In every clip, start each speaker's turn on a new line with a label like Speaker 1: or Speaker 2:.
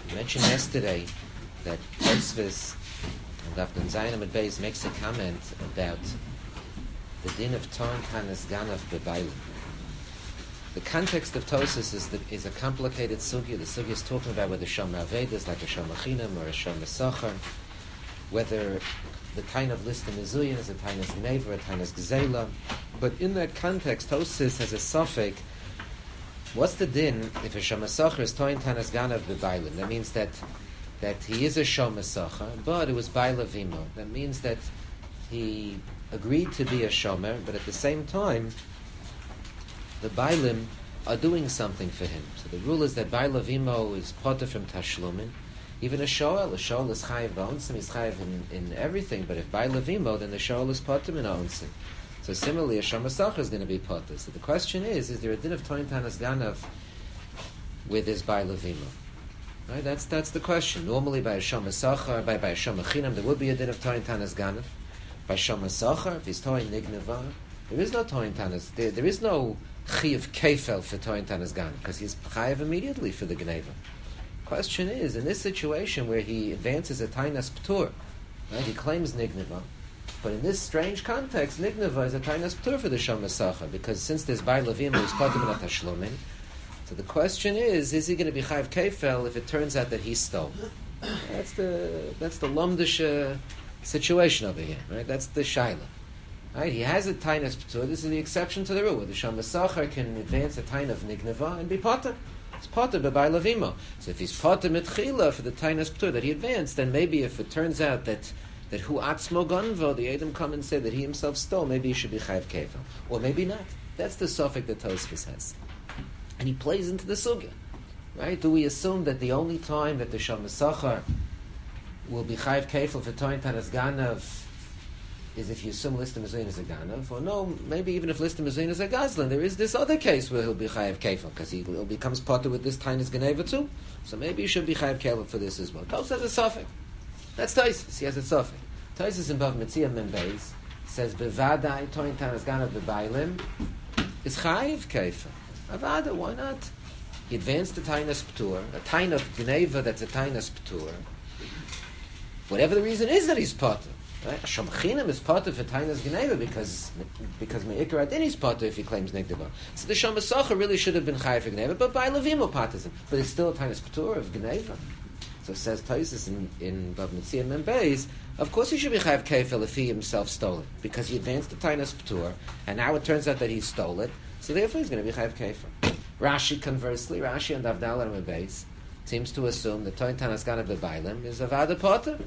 Speaker 1: We mentioned yesterday that Tosfos and Daf Zayin Amud Beis makes a comment about the din of Torn Tanas Ganav Bebailim. The context of Tosfos is a complicated sugya. The sugya is talking about whether Shom Aved is like a Shom Achinam or a Shom Mesachar, whether the Tain of List Mezuyin is a Tain of Gneva, a Tain of Gzela. But in that context, Tosfos has a suffix. What's the din if a Shom Mesachar is Torn Tanas Ganav Bebailim? That means that he is a Shom Mesachar, but it was Baila Vimo. That means that he agreed to be a Shomer, but at the same time, the Bailim are doing something for him. So the rule is that Baila Vimo is potter from Tashlumin. Even a Shoel is Chayiv Ba'onsim, he's Chayiv in everything, but if Baila Vimo, then the Shoel is potter in Onsim. So similarly, a Shom Mesachar is going to be potter. So the question is there a din of Torn Tanas Ganav with his Baila Vimo? Right, that's the question. Normally, by a Shom Mesachar, by a Shom Achinam, there would be a din of Torn Tanas Ganav. By Shom Mesachar, if he's Torn Nigneva, there is no Torn Tanas. There is no Chiv Kefel for Torn Tanas Ganav because he's Chayiv immediately for the Gneva. Question is, in this situation where he advances a Tainas Ptur, right, he claims Nigneva, but in this strange context, Nigneva is a Tainas Ptur for the Shom Mesachar because since there's Baila Vimo, he's Potter Min HaTashlumin. So the question is he going to be Chayiv Kefel if it turns out that he stole? That's the Lomdish situation over here, right? That's the Shaila. Right? He has a Tainas Ptur. This is the exception to the rule. The Shom Mesachar can advance a Tain of Nigneva and be Potter. It's Potter b'Baila Vimo. So if he's Potter Mitchila for the Tainas Ptur that he advanced, then maybe if it turns out that Hu Atzmo Gonvo, the Edom come and say that he himself stole, maybe he should be Chayiv Kefel. Or maybe not. That's the suffix that Tosfos has. And he plays into the sugya, right? Do we assume that the only time that the Shom Mesachar will be Chayiv Kefel for Torn Tanas Ganav is if you assume Listim Mezuyin is a Ganav? Or no, maybe even if Listim Mezuyin is a Gazlan, there is this other case where he'll be Chayiv Kefel, because he becomes potter with this Tainas Geneva too. So maybe he should be Chayiv Kefel for this as well. Tosfos has a suffix. That's Tosfos. He has a suffix. Tosfos in Bav Metzia Membeis says, Bevadai Torn Tanas Ganav Bebailim is Chayiv Kefel. Avada, why not? He advanced the Tainas Ptur, a Tain of Gneva that's a Tainas Ptur. Whatever the reason is that he's potter. Right? Shom Achinam is potter for Tainas Gneva because Me'ikar Adin is potter if he claims Nigdeva. So the Shom Mesachar really should have been Chayiv for Gneva, but by Levimo potters him. But it's still a Tainas Ptur of Gneva. So says Tosfos in Bav Metzia Membeis, of course he should be Chayiv Kefel if he himself stole it, because he advanced the Tainas Ptur, and now it turns out that he stole it. So therefore he's going to be Chayiv Kefel. Rashi, conversely, Rashi and Avdal and Mebeis seems to assume that Torn Tanas Ganav Bebailim is Avada Potter.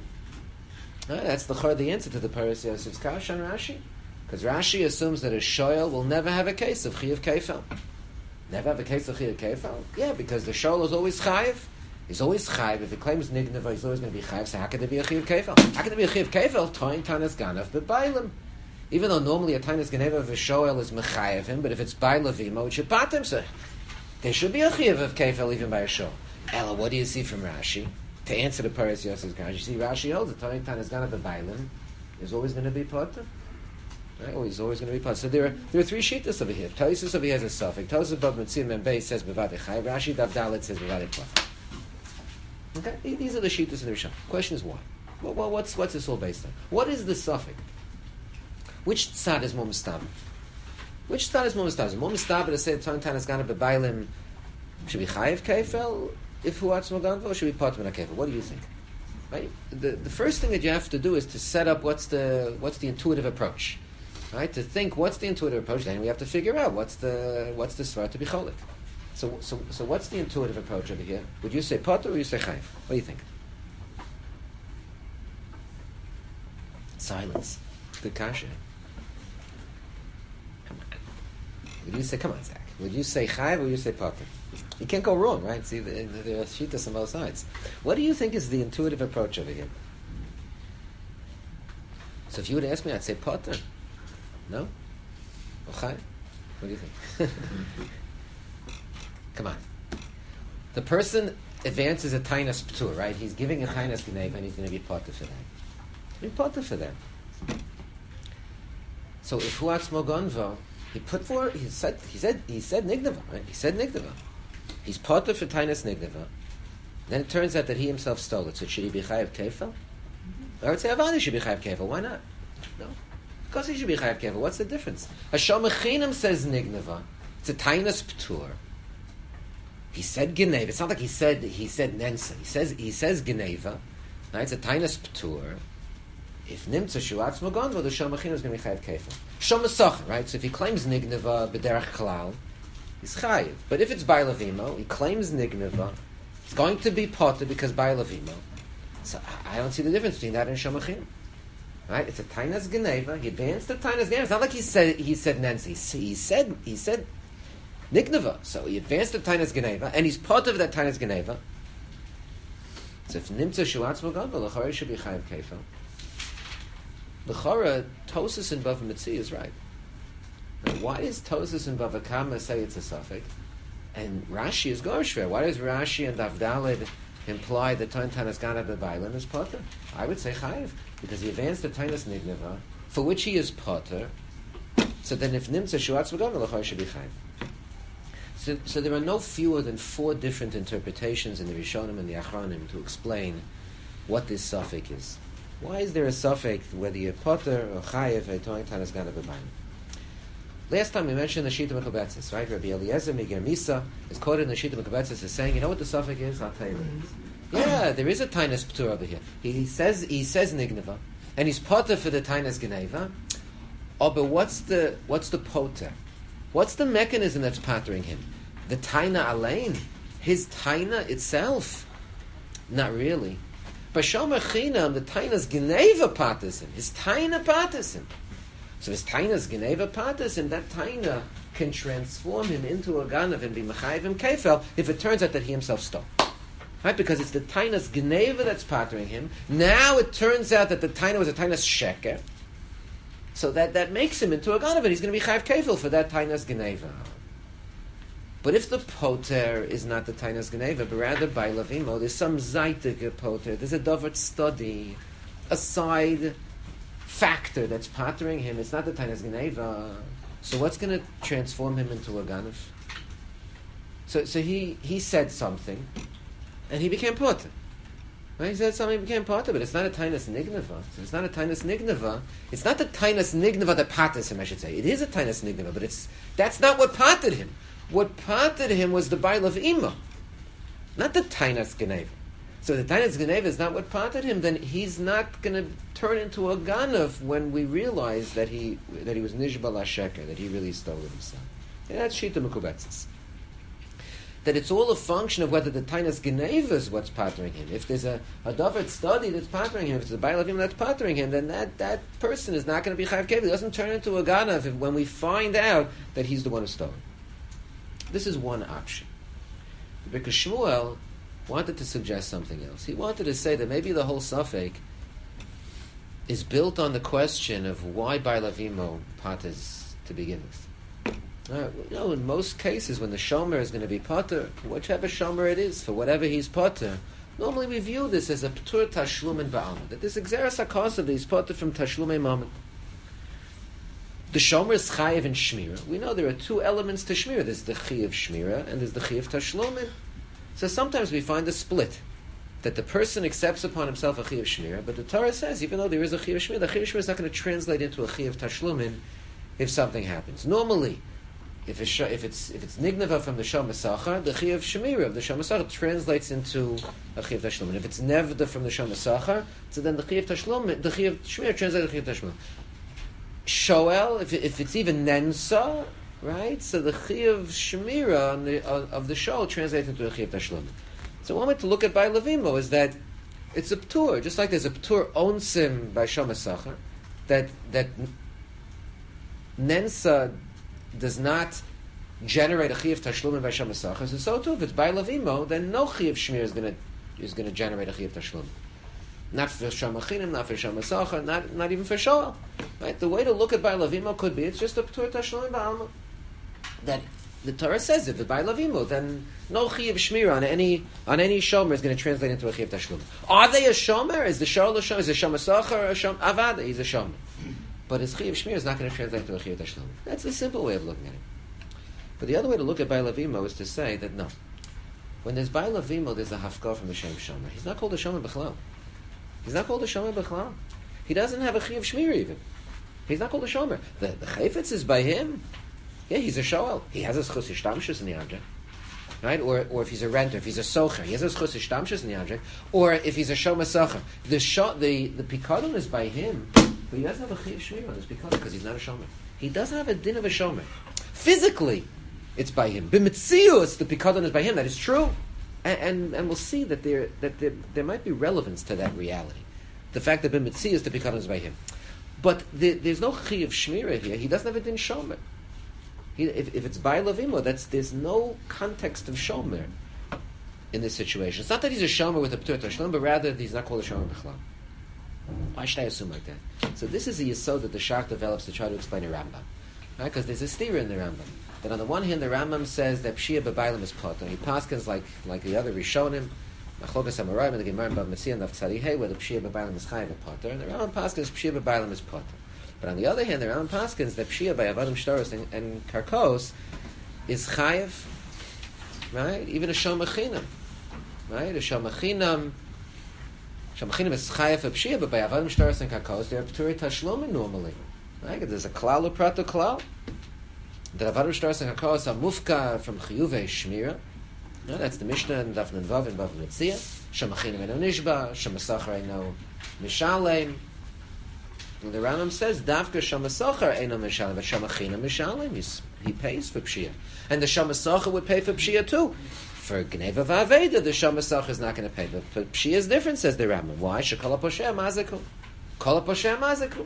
Speaker 1: That's the answer to the Paris Yosef's Kash on Rashi. Because Rashi assumes that a Shoel will never have a case of Chayiv Kefel. Never have a case of Chayiv Kefel? Yeah, because the Shoel is always Chayiv. He's always Chayiv. If he claims Nigneva, he's always going to be Chayiv. So how can there be a Chayiv Kefel? How can there be a Chayiv Kefel? Torn Tanas Ganav Bebailim. Even though normally a Tainas Geneva of a Shoel is Mechayev him, but if it's by Levimo, it should pat him. So there should be a Chayiv of Kefel even by a Shoel. Ella, what do you see from Rashi? To answer the Paris Yosef's Kash, you see Rashi holds that Torn Tanas Ganav Bebailim is always going to be potter. Right? Or he's always going to be potter. So there are three shittas over here. Tosfos over here has a suffix. Tosfos Bav Metzia Membeis says Bevadei Chayiv. Rashi Daf Dalet says Bevadei Potter. Okay? These are the shittas in the Rishon. Question is why? Well, what's this all based on? What is the suffix? Which tzad is more mistaber? Which tzad is more mistaber? Is it more mistaber to say Torn Tanas Ganav Bebailim should be Chayiv Kefel if Hu Atzmo Gonvo, or should be Potter Min HaKefel? What do you think? Right? The first thing that you have to do is to set up what's the intuitive approach. Right? To think what's the intuitive approach, then we have to figure out what's the svar to be cholik. So what's the intuitive approach over here? Would you say Potter or you say Chayiv? What do you think? Silence. Good kasha. Would you say, come on, Zach? Would you say Chayiv or would you say Potter? You can't go wrong, right? See, there are shittas on both sides. What do you think is the intuitive approach over here? So if you would ask me, I'd say Potter. No? Or Chayiv? What do you think? Come on. The person advances a Tainas Ptur, right? He's giving a Tainas Geneva and he's going to be Potter for that. Be Potter for that. So if Hu Atzmo Gonvo, he said Nigneva, right? He said Nigneva. He's Potter for Tainas Nigneva. Then it turns out that he himself stole it. So should he be chayav kefil? I would say Avani should be chayav kefil. Why not? No. Of course he should be chayav kefil. What's the difference? Hashem Echinam says nignava. It's a tainas p'tur. He said geneva. It's not like he said nensa. He says geneva. Right? It's a tainas p'tur. If nimtza shuatz magonva, the Hashem Echinam is going to be chayav kefil. Shom Masach, right? So if he claims nignava b'derech klal, he's chayav. But if it's bailavimo, he claims nignava, it's going to be potter because bailavimo. So I don't see the difference between that and Shomachim. Right? It's a tainas geneva. He advanced the tainas geneva. It's not like he said nensa. He said nignava. So he advanced the tainas geneva, and he's potter of that tainas geneva. So if nimtza shuatz magonva, l'chara should be chayav kefil. L'chara, Tosis and Bava Metzi is right. Now, why does Tosis and Bava Kama say it's a suffix? And Rashi is Gorshver. Why does Rashi and Avdalid imply that Tanas Ganav B'Bailim is Potter? I would say Chayiv, because he advanced the Tanas Nignava, for which he is Potter. So then if Nimtza Shuatz V'Gam, L'chara should be Chayiv. So there are no fewer than 4 different interpretations in the Rishonim and the Achronim to explain what this suffix is. Why is there a suffix whether you're Potter or Chayiv a Tanas Ganav B'Bailim? Last time we mentioned the Shita Mekubetzes, right? Rabbi Eliezer Meger Misa is quoted in the Shita Mekubetzes as saying, you know what the suffix is? I'll tell you what it is. Yeah, there is a Tainus P'tur over here. He says Nigneva, and he's Potter for the Tainus Geneva. Oh, but what's the Potter? What's the mechanism that's pattering him? The Taina Alain? His Taina itself? Not really. B'Shom Echinam, the Tainus Geneva patters him. His Taina patters him. So his Taina's Geneva Patas, and that Taina can transform him into a Ganav and be Mechayiv him Kefel if it turns out that he himself stole. Right? Because it's the Taina's Geneva that's pattering him. Now it turns out that the Taina was a Taina's Sheker. So that makes him into a Ganav, and he's going to be Chayiv Kefel for that Taina's Geneva. But if the Poter is not the Taina's Geneva, but rather by Lavimo, there's some Zaitig Poter, there's a Dover study, a side factor that's pattering him. It's not the Tainus Geneva. So what's going to transform him into a Ganav? So he said something, and he became Potter. Right? He said something, he became Potter, but it's not a Tainus Nigneva. So it's not a Tainus Nigneva. It's not the Tainus Nigneva that patters him, I should say. It is a Tainus Nigneva, but that's not what pattered him. What pattered him was the Bail of Ima, not the Tainus Geneva. So the Tainus Geneva is not what pattered him, then he's not going to turn into a Ganav when we realize that he was Nishbal HaSheker, that he really stole it himself. And that's Shita Mekubetzes. That it's all a function of whether the Tainus Geneva is what's pattering him. If there's a Dovet study that's pattering him, if it's a Bail of Im that's pattering him, then that person is not going to be Chayav Kefil. He doesn't turn into a Ganav when we find out that he's the one who stole it. This is one option. Because Shmuel wanted to suggest something else. He wanted to say that maybe the whole suffix is built on the question of why Bailavimo patters to begin with. In most cases, when the shomer is going to be pater, whichever shomer it is, for whatever he's pater, normally we view this as a p'tur tashlum and ba'alma. That this exeris hakasav that he's pater from tashlum moment. The shomer is chayiv and shmira. We know there are 2 elements to shmira. There's the chayiv shmira and there's the chayiv tashlumin. So sometimes we find a split, that the person accepts upon himself a Chiyav Shmira, but the Torah says, even though there is a Chiyav Shmira, the Chiyav Shmira is not going to translate into a Chiyav Tashlumin if something happens. Normally, if it's Nignava from the Shom Masachar, the Chiyav Shmira of the Shom Masachar translates into a Chiyav Tashlumin. If it's Nevda from the Shom Masachar, so then the Chiyav Tashlumin, the Chiyav Shmira translates into Chiyav Tashlumin. Shoel, if it's even Nensa, right? So the Chiyav Shemira of the Shol translates into a Chiyav Tashlum. So one way to look at by Levimo is that it's a P'tur, just like there's a P'tur Onsim by Shom HaSachar, that Nensa does not generate a Chiyav Tashlum by Shom HaSachar. So too, if it's by Levimo, then no Chiyav Shemira is going to generate a Chiyav Tashlum. Not for Shom Achinim, not for Shom HaSachar, not even for Shoel. Right? The way to look at by Levimo could be, it's just a P'tur Tashlum ba'alma. That the Torah says if it's by Lavimo, then no Chiyav Shmira on any Shomer is going to translate into a Chiyav Tashlum. Are they a Shomer? Is the Shoel a Shomer? Is the Shom HaSachar a Shomer? Avada, he's a Shomer. But his Chiyav Shmira is not going to translate into a Chiyav Tashlum. That's the simple way of looking at it. But the other way to look at by Lavimo is to say that no. When there's Baal Avimo, there's a hafkar from the Shem Shomer. He's not called a Shomer B'chlal. He's not called a Shomer B'chlal. He doesn't have a Chi of Shmir even. He's not called a Shomer. The Chayfetz is by him. Yeah, he's a Shoel. He has a Schus Ishtamshus in the object. Right? Or if he's a renter, if he's a Socher, he has a Schus Ishtamshus in the object. Or if he's a Shomer Socher. The Pikadon is by him, but he doesn't have a Chi of Shmir on his Pikadon because he's not a Shomer. He doesn't have a din of a Shomer. Physically, it's by him. B'metzius, the Pikadon is by him. That is true. And we'll see that there might be relevance to that reality. The fact that b'metzius, the Pikadon is by him. But there's no Chi of Shmira here. He doesn't have a din Shomer. If it's by Lavimo, there's no context of Shomer in this situation. It's not that he's a Shomer with a P'tur Tashlum, but rather he's not called a Shomer B'chlal. Why should I assume like that? So this is a yesod that the Shach develops to try to explain a Rambam. Right? Because there's a stira in the Rambam. That on the one hand, the Rambam says that Pshia B'Bailim is potter. He paskins like the other Rishonim, Machlokas Amoraim, and the Gemara in Bava Metzia and Tzadihei, where the Pshia B'Bailim is chayav a potter, and the Rambam paskins Pshia B'Bailim is potter. But on the other hand, the Rambam paskins that Pshia by Avadim Shtaros and Karkos is chayav, right? Even a Shom Machinam, right? A Shom Machinam is chayav a Pshia, but by Avadim Shtaros and Karkos, they are P'turei Tashlumin normally, right? There's a klal or prato klal. The Avadim Shtaros and Karkos are mufka from Chiyuvei Shmira. No, that's the Mishnah in Daf Vav and Bava Metzia. Shom Machinam eno nishba, Shom Masachar eno mishalem. And the Rambam says, Davka Shom Masachar eno mishalem, but Shom Machinam mishalem. He pays for Pshia. And the Shom Masachar would pay for Pshia too. For Gneva Vaveda, the Shom Masachar is not going to pay. But Pshia is different, says the Rambam. Why? Shekol HaPosheh Maziku. Kol HaPosheh Maziku.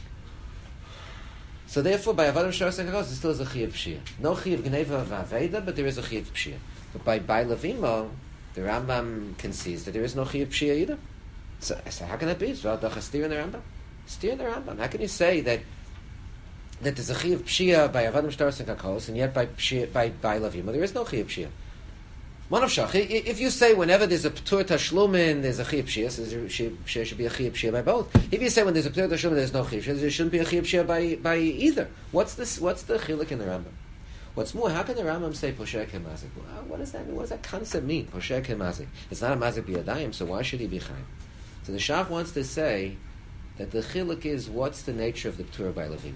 Speaker 1: So therefore, by Avadim Shtaros and Karkos, there still is a Chi of Pshia. No Chi of Gneva Vaveda, but there is a Chi of Pshia. But by Levimo, the Rambam concedes that there is no Chi of Pshia either. So how can that be? It's a steer in the Rambam. Steer in the Rambam. How can you say that there's a Chi of Pshia by Avadim Shtaros and Karkos, and yet by Levimo there is no Chi of Pshia? One of Shach. If you say whenever there's a P'tur Tashlumin, there's a Chi of Pshia, so there should be a Chi of Pshia by both. If you say when there's a P'tur Tashlumin, there's no Chi of Pshia, there shouldn't be a Chi of Pshia by either. What's the Chiluk in the Rambam? What's more, how can the Rambam say Posher Kemazik? Well, what does that mean? What does that concept mean? Posher Kemazik. It's not a Mazik B'yadayim, so why should he be Chayim? So the Shach wants to say that the Chiluk is what's the nature of the P'tur by Levimo.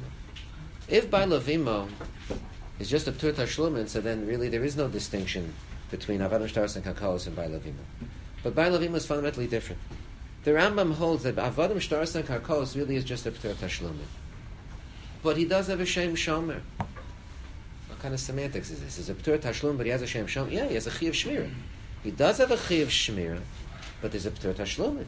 Speaker 1: If by Levimo is just a P'tur Tashlumin, so then really there is no distinction between Avadim Shtaros and Karkos and by Levimo. But by Levimo is fundamentally different. The Rambam holds that Avadim Shtaros and Karkos really is just a P'tur Tashlumin. But he does have a Shem Shomer. What kind of semantics is this? Is a P'tur Tashlum, but he has a Shem Shomer? Yeah, he has a Chi of Shmira. He does have a Chi of Shmira, but there's a P'tur Tashlum.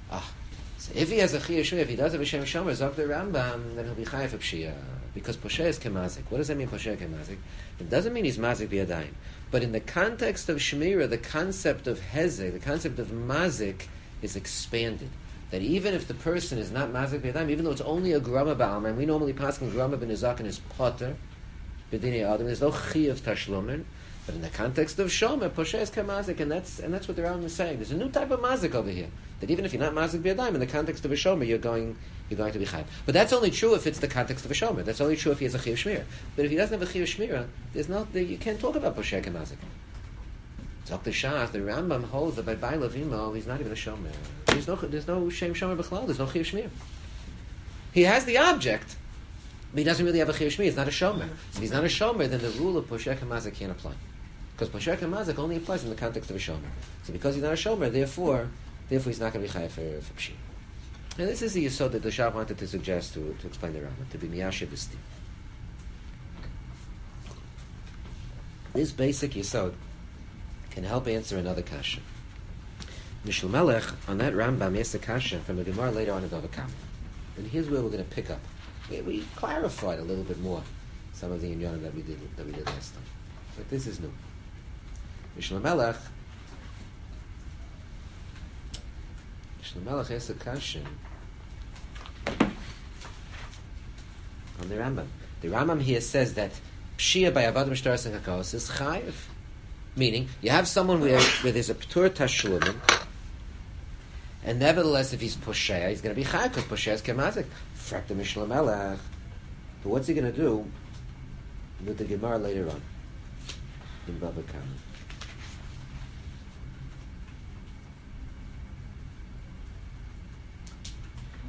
Speaker 1: So if he has a Chi of Shmira, if he does have a Shem Shomer, Zok the Rambam, then he'll be Chayav of Pshia. Because Posher is Kemazik. What does that mean, Posher Kemazik? It doesn't mean he's Mazik B'yadayim. But in the context of Shmira, the concept of Hezek, the concept of Mazik is expanded. That even if the person is not Mazik B'yadayim, even though it's only a Grama Ba'alma, and we normally pass on Grama B'nizak and his potter, B'dinei Adam, there's no Chi of Tashlumin, but in the context of Shomer, Posher is Kemazik, and that's what the Rambam is saying. There's a new type of Mazik over here. That even if you're not Mazik B'yadayim, in the context of a Shomer, you're going to be Chayav. But that's only true if it's the context of a Shomer. That's only true if he has a Chi of Shmira. But if he doesn't have a Chi of Shmira, you can't talk about Posher Kemazik. Dr. Shach, the Rambam holds that by Levimo, he's not even a Shomer. There's no Shem Shomer B'chlal. There's no Chi of Shmir. He has the object, but he doesn't really have a Chi of Shmir. He's not a Shomer. So if he's not a Shomer, then the rule of Posher Kemazik can't apply. Because Posher Kemazik only applies in the context of a Shomer. So because he's not a Shomer, therefore he's not going to be Chayav for Pshia. And this is the yesod that the Shach wanted to suggest to explain the Rambam, to be Miyashiv V'Sti. This basic yesod can help answer another kasha. Mishal Melech, on that Rambam, asked a kasha from a Gemara later on in Bava Kama. And here's where we're going to pick up. We clarified a little bit more some of the inyanim that we did last time. But this is new. Mishal Melech asked a kasha on the Rambam. The Rambam here says that Pshia by Avadim Shtaros and Karkos is chayiv. Meaning, you have someone where there's a P'tur Tashlumin, and nevertheless, if he's Posher, he's going to be chayav because Posher is Kemazik. Frak the Mishal Melech. But what's he going to do with the Gemara later on in Bava Kama?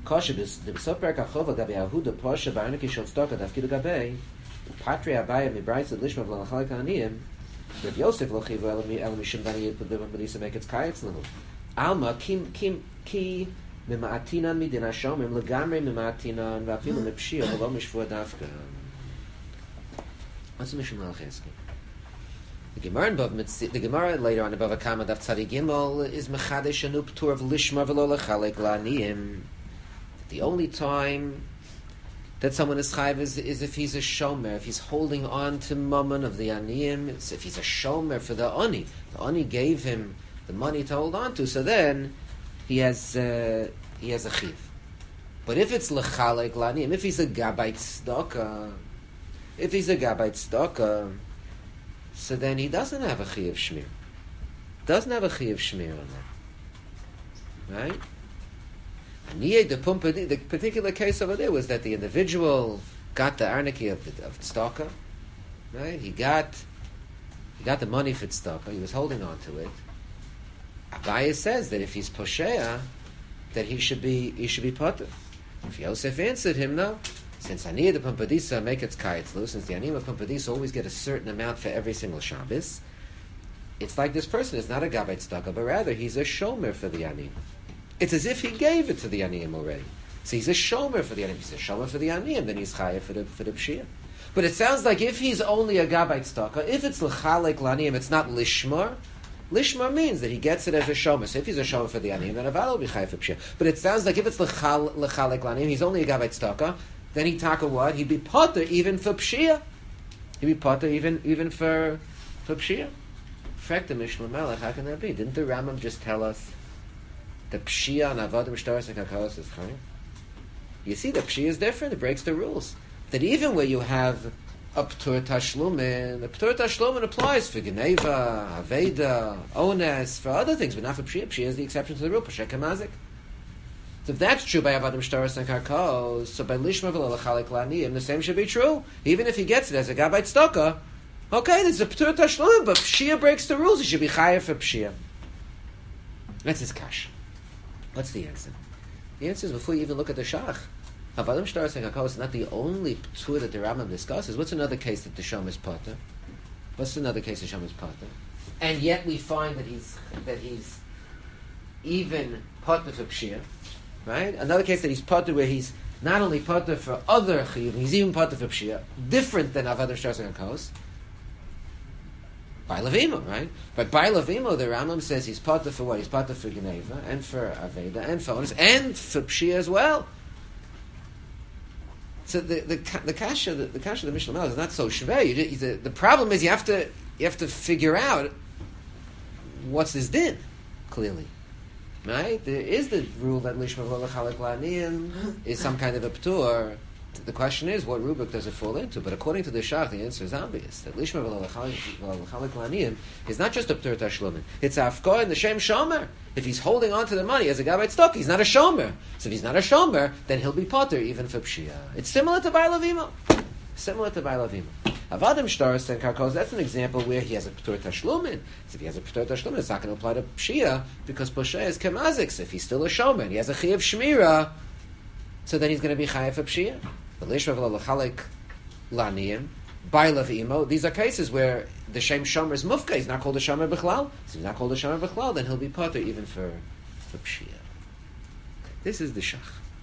Speaker 1: Kosher, the Besoper Kachova Gabi Ahuda Posha Barnaki Shal Stoka Dafkidu Gabe, Patria Abaya Mibraisa Lishma Vlanachalik Aniyim, Rav Yosef Lochiva Elamishim Bani Yipudum Benisa make its Kayats Lahu. Alma Kim Ki Mima'atinan Midina Shomim Legamre Mima'atinan Vafilu Mipshia Velo Mishvua Dafka. What's the Mishum Malcheski? The Gemara later on above a Kama Daf Tzadi Gimel is Mechadesh Anu P'tur of Lishma Velo Lechalek La'aniyim. The only time that someone is chayiv is if he's a shomer, if he's holding on to mammon of the aniyim, if he's a shomer for the ani. The ani gave him the money to hold on to, so then he has a chiv. But if it's lechalek laniyim, if he's a gabait tzedakah, so then he doesn't have a chiv shmir. Doesn't have a chiv shmir on that, right? The particular case over there was that the individual got the arniki of tzedakah, right? He got the money for tzedakah. He was holding on to it. Abaya says that if he's posheya, that he should be potter. If Yosef answered him, no, since aniyah the pumpadisa make its kayetzlu, since the aniyah of pumpadisa always get a certain amount for every single Shabbos, it's like this person is not a gabbai tzedakah, but rather he's a shomer for the aniyah. It's as if he gave it to the aniyim already. So he's a shomer for the aniyim. He's a shomer for the aniyim, then he's chayav for the pshiyah. But it sounds like if he's only a gabbai tzedakah, if it's l'chalek l'aniyim, it's not lishmar. Lishmar means that he gets it as a shomer. So if he's a shomer for the aniyim, then aval will be chayav for pshiyah. But it sounds like if it's l'chalek l'aniyim, he's only a gabbai tzedakah, then he'd taka what? He'd be potter even for pshiyah. He'd be potter even for pshiyah. Frek the Mishnah Melech, how can that be? Didn't the Rambam just tell us the pshiyah and avodim shtaros and kakaos is chayav? You see, the pshiyah is different. It breaks the rules. That even where you have a p'tur tashlumin, the p'tur tashlumin applies for geneva, aveda, ones, for other things, but not for pshiyah. Pshiyah is the exception to the rule. Pashek hamazik. So if that's true by avodim shtaros and kakaos, so by lishma v'lo l'chalek la'aniyim, the same should be true. Even if he gets it as a gabbai tzedakah, okay, there's a p'tur tashlumin, but pshiyah breaks the rules. He should be chayav for pshiyah. That's his kash. What's the answer? The answer is before you even look at the shach. Avadim shtaros and kakos is not the only p'tur that the Rambam discusses. What's another case that the shom is potter? What's another case the shom is potter? And yet we find that he's even potter for pshiyah, right? Another case that he's potter where he's not only potter for other chiyuv, he's even potter for pshiyah, different than avadim shtaros and kakos. By Levimo, right? But by Levimo, the Rambam says he's potter for what? He's potter for Geneva, and for Aveda, and for Onus, and for Pshiyah as well. So the kasha of the Mishnah Mel is not so shvei. The problem is you have to figure out what's his din, clearly. Right? There is the rule that Lishma V'lo L'chalek La'aniyim is some kind of a p'tur. The question is, what rubric does it fall into? But according to the Shach, the answer is obvious. That Lishma V'lo L'chalek La'aniyim is not just a p'tur tashlumin. It's afkor in the shem shomer. If he's holding on to the money as a gabbai tzedakah, he's not a shomer. So if he's not a shomer, then he'll be potter even for pshiyah. It's similar to Bai Lavimo. Avadim shtaros and karkos, that's an example where he has a p'tur tashlumin. So if he has a p'tur tashlumin, it's not going to apply to pshiyah because pshiyah is kemazik. So if he's still a shomer and he has a chiyav shmira, so then he's going to be chayav for pshiyah. The lishma v'lo l'chalek la'aniyim, by Lavimo, these are cases where the shem shomer is mufka. He's not called a shomer b'chlal. So if he's not called a shomer b'chlal, then he'll be potter even for pshiyah. This is the shach.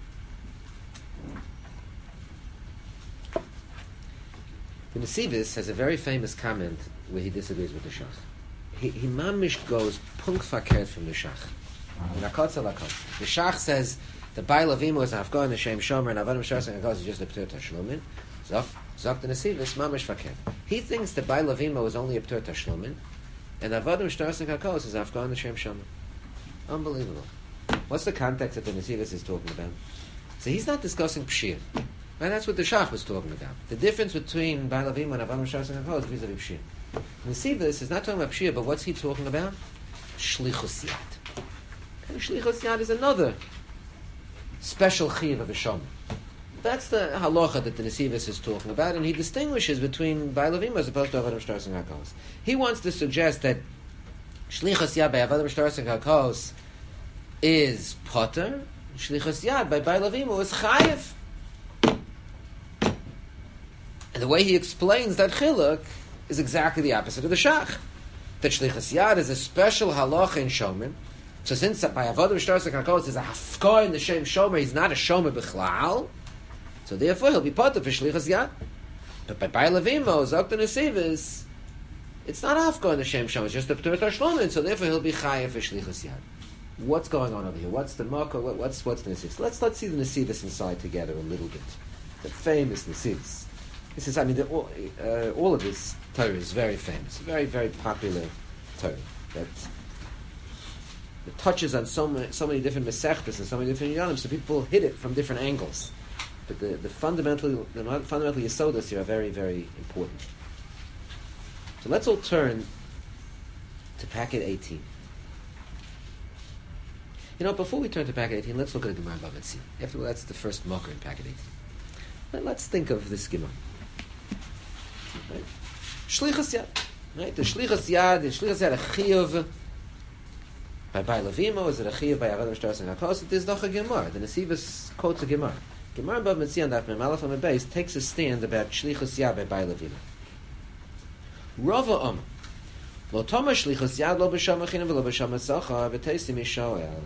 Speaker 1: The Nesivis has a very famous comment where he disagrees with the shach. He mamish goes punk fakert from the shach. The shach says the Bai Lavimo is Afghan, the Shem Shomer, and Avadim Shtaros and Kakos is just a p'tur tashlumin. Zok the Nesivis mamish fakert. He thinks the Bai Lavimo is only a p'tur tashlumin, and Avadim Shtaros and Kakos is Afghan, the Shem Shomer. Unbelievable. What's the context that the Nesivis is talking about? So he's not discussing pshiyah. And that's what the Shach was talking about. The difference between Bai Lavimo and Avadim Shtaros and Kakos vis-a-vis pshiyah. Nesivis is not talking about pshiyah, but what's he talking about? Shlichus yad. And shlichus yad is another special chiyuv of a shomer. That's the halacha that the Nesivis is talking about, and he distinguishes between Bai Lavimo as opposed to Avadim Shtaros and Kakos. He wants to suggest that shlichus yad by Avadim Shtaros and Kakos is potter, Shlichus Yad by Baal Avimo is chayev. And the way he explains that chiluk is exactly the opposite of the shach. That Shlichus Yad is a special halacha in Shomer. So since by Avodah Shtarsa Kakos is a hafkor in the Shem Shomer, he's not a Shomer b'chlal, so therefore he'll be part of Shlichus Yad. But by Baal Avimo, Zokta Nesivis, it's not hafkor in the Shem Shomer, it's just the P'tur Tashlomin, so therefore he'll be chayev for Shlichus Yad. What's going on over here? What's the Mako? What's the Nesivis? Let's see the Nesivis inside together a little bit. The famous Nesivis. This is, I mean, all of this Torah is very famous, very, very popular Torah that touches on so many different mesechtas and so many different yanim, so people hit it from different angles. But the fundamental yesodas here are very, very important. So let's all turn to packet 18. Before we turn to packet 18, let's look at the Gemara Bava Metzia. After all, that's the first mocker in packet 18. Let's think of this Gemara. Right? Shlichus Yad. Right? The Shlichus Yad a chiyuv by Baal Avimo, is it a chiyuv by Avodah Shtarsa Kakos? It is doch a Gemara. The Nesivos quotes a Gemara. Gemara Bava Metzia on Daf Mem Aleph on the base takes a stand about Shlichus Yad by Baal Avimo. Rava Omer. Lo toma Shlichus Yad lo b'sham achinam v'lo b'sham atzachar v'teisim Yishoel.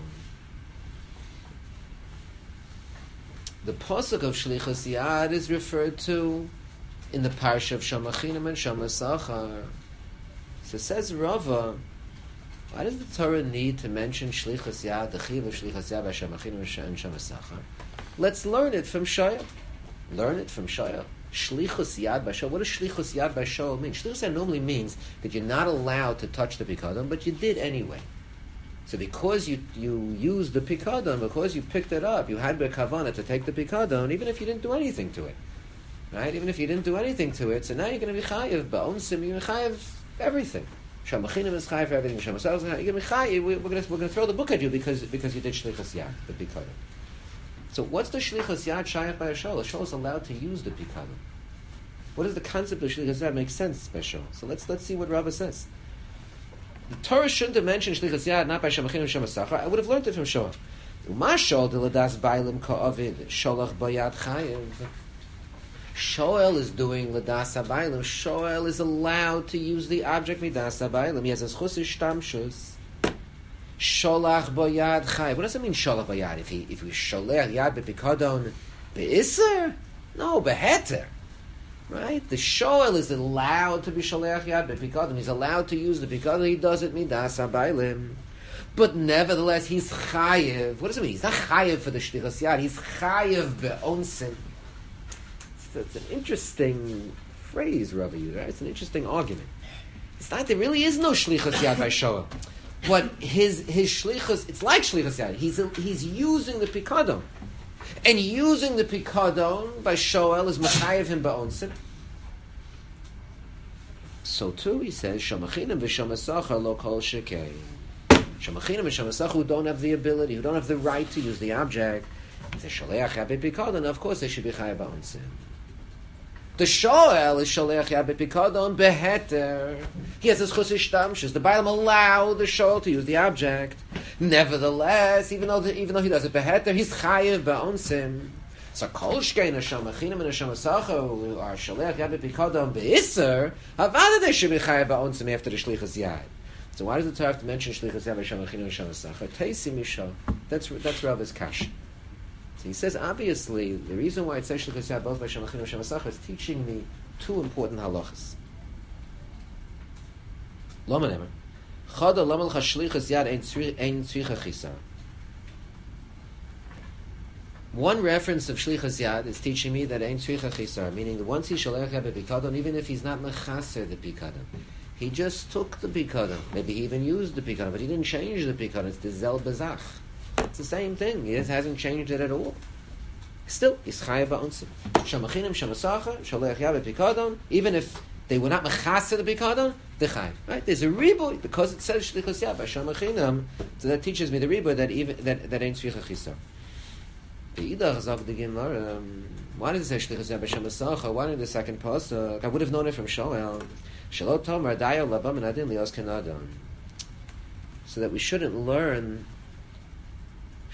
Speaker 1: The pasuk of Shlichus Yad is referred to in the parsha of Sham Achinim and Sham Asachar. So says Rava, why does the Torah need to mention Shlichus Yad, the Chiv of Shlichus Yad by Sham Achinim and Sham Asachar? Let's learn it from Shaya. Learn it from Shaya. Shlichus Yad by Shaul. What does Shlichus Yad by Shaul mean? Shlichus Yad normally means that you're not allowed to touch the Pikadon, but you did anyway. So because you used the Pikadon, because you picked it up, you had the Kavanah to take the Pikadon, even if you didn't do anything to it. Right? Even if you didn't do anything to it, so now you're going to be chayiv. Ba'onsim, you're going to be chayiv everything. Shamachinim is chayiv for everything. Shamasal is chayiv. You're going to be chayiv. We're going to throw the book at you because you did shlichus yad, the pikadon. So what's the shlichus yad shayach by a shol? A shol is allowed to use the pikadon. What does the concept of shlichus yad make sense by shol? So let's see what Rava says. The Torah shouldn't have mentioned shlichus yad not by shamachinim and shamasachar. I would have learned it from shol. Uma shol deladas bailim ka'avid sholach bayad chayiv. Shoel is doing Ladas Habaylim. Shoel is allowed to use the object Midas Habaylim. He has a schus ishtamshus. Sholach boyad chay. What does it mean, Sholach boyad? If we sholach yad bepikadon beiser? No, beheter. Right? The Shoel is allowed to be sholach yad bepikadon. He's allowed to use the pikadon. He does it Midas Habaylim. But nevertheless, he's chayev. What does it mean? He's not chayev for the shlichus yad. He's chayev be'onsin. It's an interesting phrase, Rava used, right? It's an interesting argument. It's not, there really is no shlichus yad by Shoel. But his shlichus, it's like shlichus yad. He's using the pikadon. And using the pikadon by Shoel is machayev him ba'onsin. So too, he says, Shamachinim v'shamasachar lo kol shekei. Shamachinim v'shamasachar who don't have the ability, who don't have the right to use the object, if they shaleach yad b'pikadon, of course they should be chayev ba'onsin. The Shoel is Sholech Yad B'Pikadon Beheter. He has his Chus Ishtamshus. The Bailam allow the Shoel to use the object. Nevertheless, even though he does it Beheter, he's Chayev Ba'onsim. So Kol Shkein Hashem Achinim and Hashem Asacha who are Sholech Yad B'Pikadon Be'Isser, Havada they should be Chayev Ba'onsim after the Shlichus Yad. So why does the Torah have to mention Shlichus Yad Hashem Achinim and Hashem Asacha? Teisi Misha. That's Rava's Kash. So he says, obviously, the reason why it says Shlichus Yad both by Shem Achinim and Shem Asachar is teaching me two important halachas. Lama nemer. Chada lama l'cha Shlichus Yad ein tzricha chisar. One reference of Shlichus Yad is teaching me that ein tzricha chisar, meaning that once he sholech yad b'pikadon, even if he's not mechaser the pikadon, he just took the pikadon. Maybe he even used the pikadon, but he didn't change the pikadon. It's the zel bezach. It's the same thing. He hasn't changed it at all. Still, he's chayav ba'onsim. Shamachinim, shamasacha, sholech yad b'pikadon. Even if they were not mechaser the pikadon, they're chayav. Right? There's a riboy because it says shlichus yad by shamachinim. So that teaches me the riboy that even that ain't tzricha chisar. Beidach zog the Gemara. Why did it say shlichus yad by shamasacha? Why did the second pasuk? I would have known it from Shoel. Shalot tomar dayo labam and adin lios kanadon. So that we shouldn't learn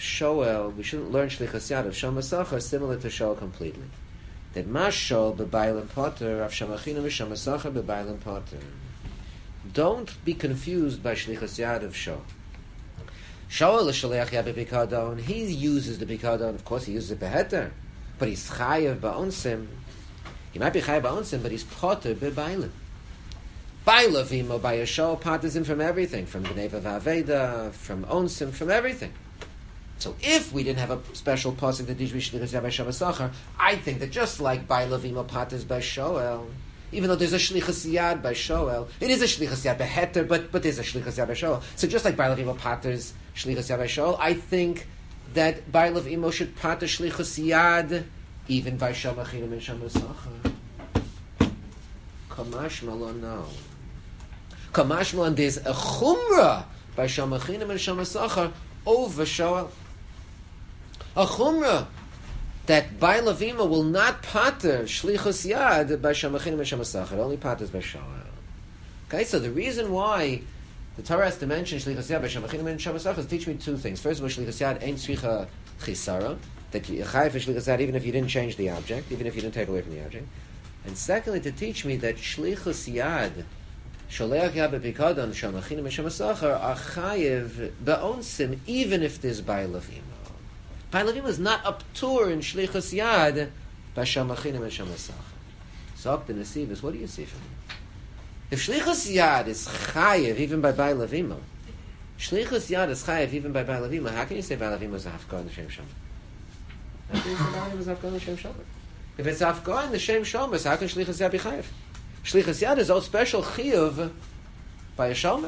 Speaker 1: Shoel, we shouldn't learn Shlichus Yad of Shom Masachar similar to Shoel completely. That Mas Shoel b'Bailim Potter, Rav Shamachinu v'Shom Masachar b'Bailim Potter. Don't be confused by Shlichus Yad of Shoel. Shoel is Shaliach Yad b'Pikadon. He uses the Pikadon, of course he uses it beheter, but he's Chayev ba'onsim. He might be Chayev ba'onsim, but he's Potter b'Bailim. Bailavimo by a Shoel potters him from everything, from Gneva Vaveda, from onsim, from everything. So if we didn't have a special pasuk that teach me Shlichus Yad by Shom Masachar, I think that just like Bailavimo potters by Shoel, even though there's a Shlichus Yad by Shoel, it is a Shlichus Yad beheter, but there's a Shlichus Yad by Shoel. So just like Bailavimo potters Shlichus Yad by Shoel, I think that Bailavimo should potter Shlichus Yad even by Shom Achinim and Shom Masachar. Kamash Malon, no. Kamash Malon, there's a Chumrah by Shom Achinim and Shom Masachar over Shoel. A Chumrah that Bailavima will not pater Shlichus Yad by Shom Achinim and Shom Masachar. It only paters by Shoel. Okay, so the reason why the Torah has to mention Shlichus Yad by Shom Achinim and Shom Masachar is teach me two things. First of all, Shlichus Yad ain't tzricha chisara, that you chayav for Shlichus Yad even if you didn't change the object, even if you didn't take away from the object. And secondly, to teach me that Shlichus Yad, Sholeach Yad b'Pikadon, Shom Achinim and Shom Masachar are chayev ba'onsim even if there's Bailavima. Bailavima is not up tour in Shlichus Yad by Shom Achinim and Shom Masachar. So the Nesivus, what do you see from him? If Shlichus Yad is chayev even by Bailavima, Shlichus Yad is chayev even by Bailavima, how can you say Bailavima is a hafkar in the Shem Shomer? How can you say Bailavima is a hafkar in the Shem Shomer? If it's hafkar in the Shem Shomer, so how can Shlichus Yad be chayev? Shlichus Yad is all special chiyuv by a shomer.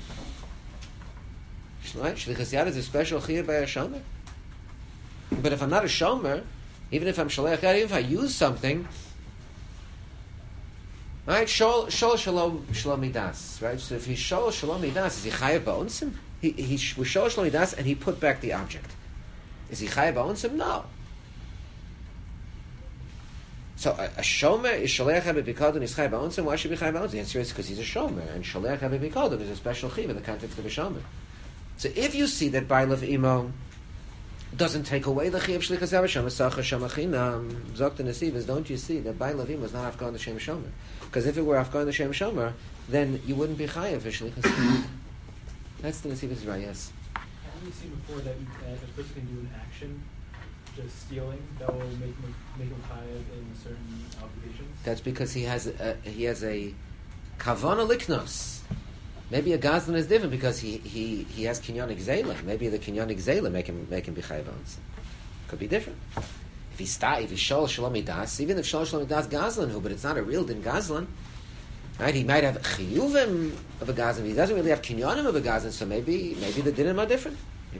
Speaker 1: Right? Shlichus Yad is a special chiyuv by a shomer. But if I'm not a shomer, even if I'm Shaliach Yad, even if I use something, right? Shol Shalom Midas, right? So if he's Shol Shalom Midas, is he chayev ba'onsim? He was Shol Shalom Midas and he put back the object. Is he chayev ba'onsim? No. So a shomer is Shaliach Yad b'Pikadon is chayev ba'onsim. Why should he be chayev ba'onsim? The answer is because he's a shomer, and Shaliach Yad b'Pikadon is a special chiyuv in the context of a shomer. So if you see that Bailavimo doesn't take away the chiyuv Shlichus Yad Shom Masachar Shom Achinim, Zok the Nesivus, don't you see that Bailavimo is not Afghan the Shem Shomer? Because if it were Afghan the Shem Shomer, then you wouldn't be chayev for Shlichus Yad. That's the Nesivus, right? Yes.
Speaker 2: Haven't we seen before that a person can do an action, just stealing, that will make him chayev in certain obligations?
Speaker 1: That's because he has a kavana liknos. Maybe a gazlan is different because he has kinyonik zela. Maybe the kinyonik zela make him be chayev ba'onsim. Could be different. If he's shol shalom midas, even if shol shalom midas gazlan but it's not a real din gazlan, right? He might have chiyuvim of a gazlan, but he doesn't really have kinyonim of a gazlan. So maybe the dinim are different.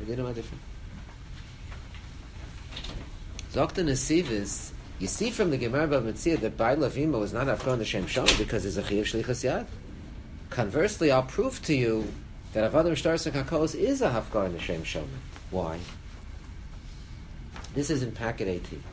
Speaker 1: Zokta Nesivus, you see from the Gemara Bava Metzia that Bailavimo is not Afkar the Shem Shomer because there's a chiyuv Shlichus Yad. Conversely, I'll prove to you that Avodah Shtarsek HaKos is a Hafkar in the Shem Shomer. Why? This is in packet 18.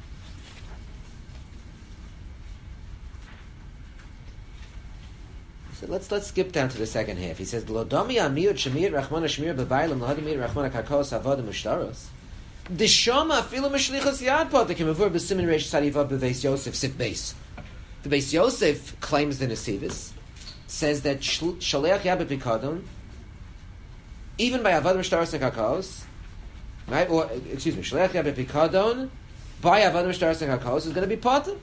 Speaker 1: So let's skip down to the second half. He says, L'odami amiyot shemiyot rachmana shmir b'baylam l'hadamiyot rachmana kakos avodah mushtaros. Deshama afilu mishlichus yad poter kemavur b'simin reish tzadivav b'veis Yosef sit beis. The Beis Yosef claims the Nesivus, says that Shaleach Yad b'Pikadon, even by Avodah Shtaros HaKakos, right? Or excuse me, Shaleach Yad b'Pikadon by Avodah Shtaros HaKakos is going to be potter.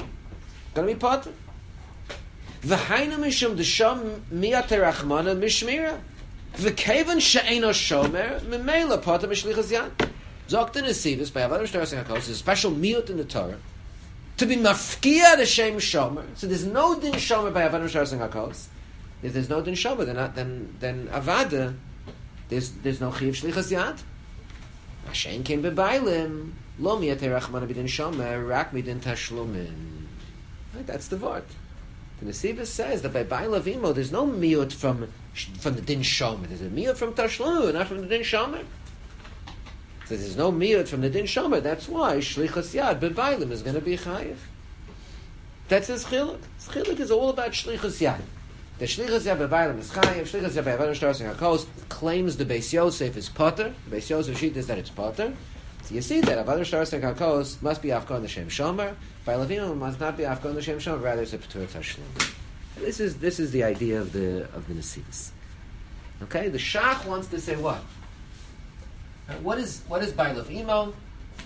Speaker 1: V'hainu mishum d'sham miyat rachmana mishmira. V'kevan she'eno shomer memela potter mishlichas yad. Zok the Nesivus by Avodah Shtaros HaKakos is a special miyut in the Torah to be mafkia the shem shomer. So there's no din shomer by Avodah Shtaros HaKakos. If there's no din shomer, then avada, there's no chiyuv shlichas yad. Hashem came bebailim lo miyat rachmana b'din shomer rak midin tashlumin. Right, that's the vart. The Nesivus says that by Bailavimo there's no miyut from the din shomer. There's a miyut from tashlum, not from the din shomer. So there's no miyut from the din shomer. That's why shlichas yad bebailim is going to be chayiv. That's his chiluk. His chiluk is all about shlichas yad. The Shlichus Yad B'Bailam is Chayiv, Shlichus Yad B'Avadim Shtaros HaKos claims the Beis Yosef is Potter. The Beis Yosef sheet is that it's Potter. So you see that Avadim Shtaros HaKos must be Afkon L'Shem Shomer. By Levinu must not be Afkon L'Shem Shomer, rather it's a P'tur Tashlum. This is the idea of the Nesivus. Okay, the Shach wants to say what? What is Bailav Imo?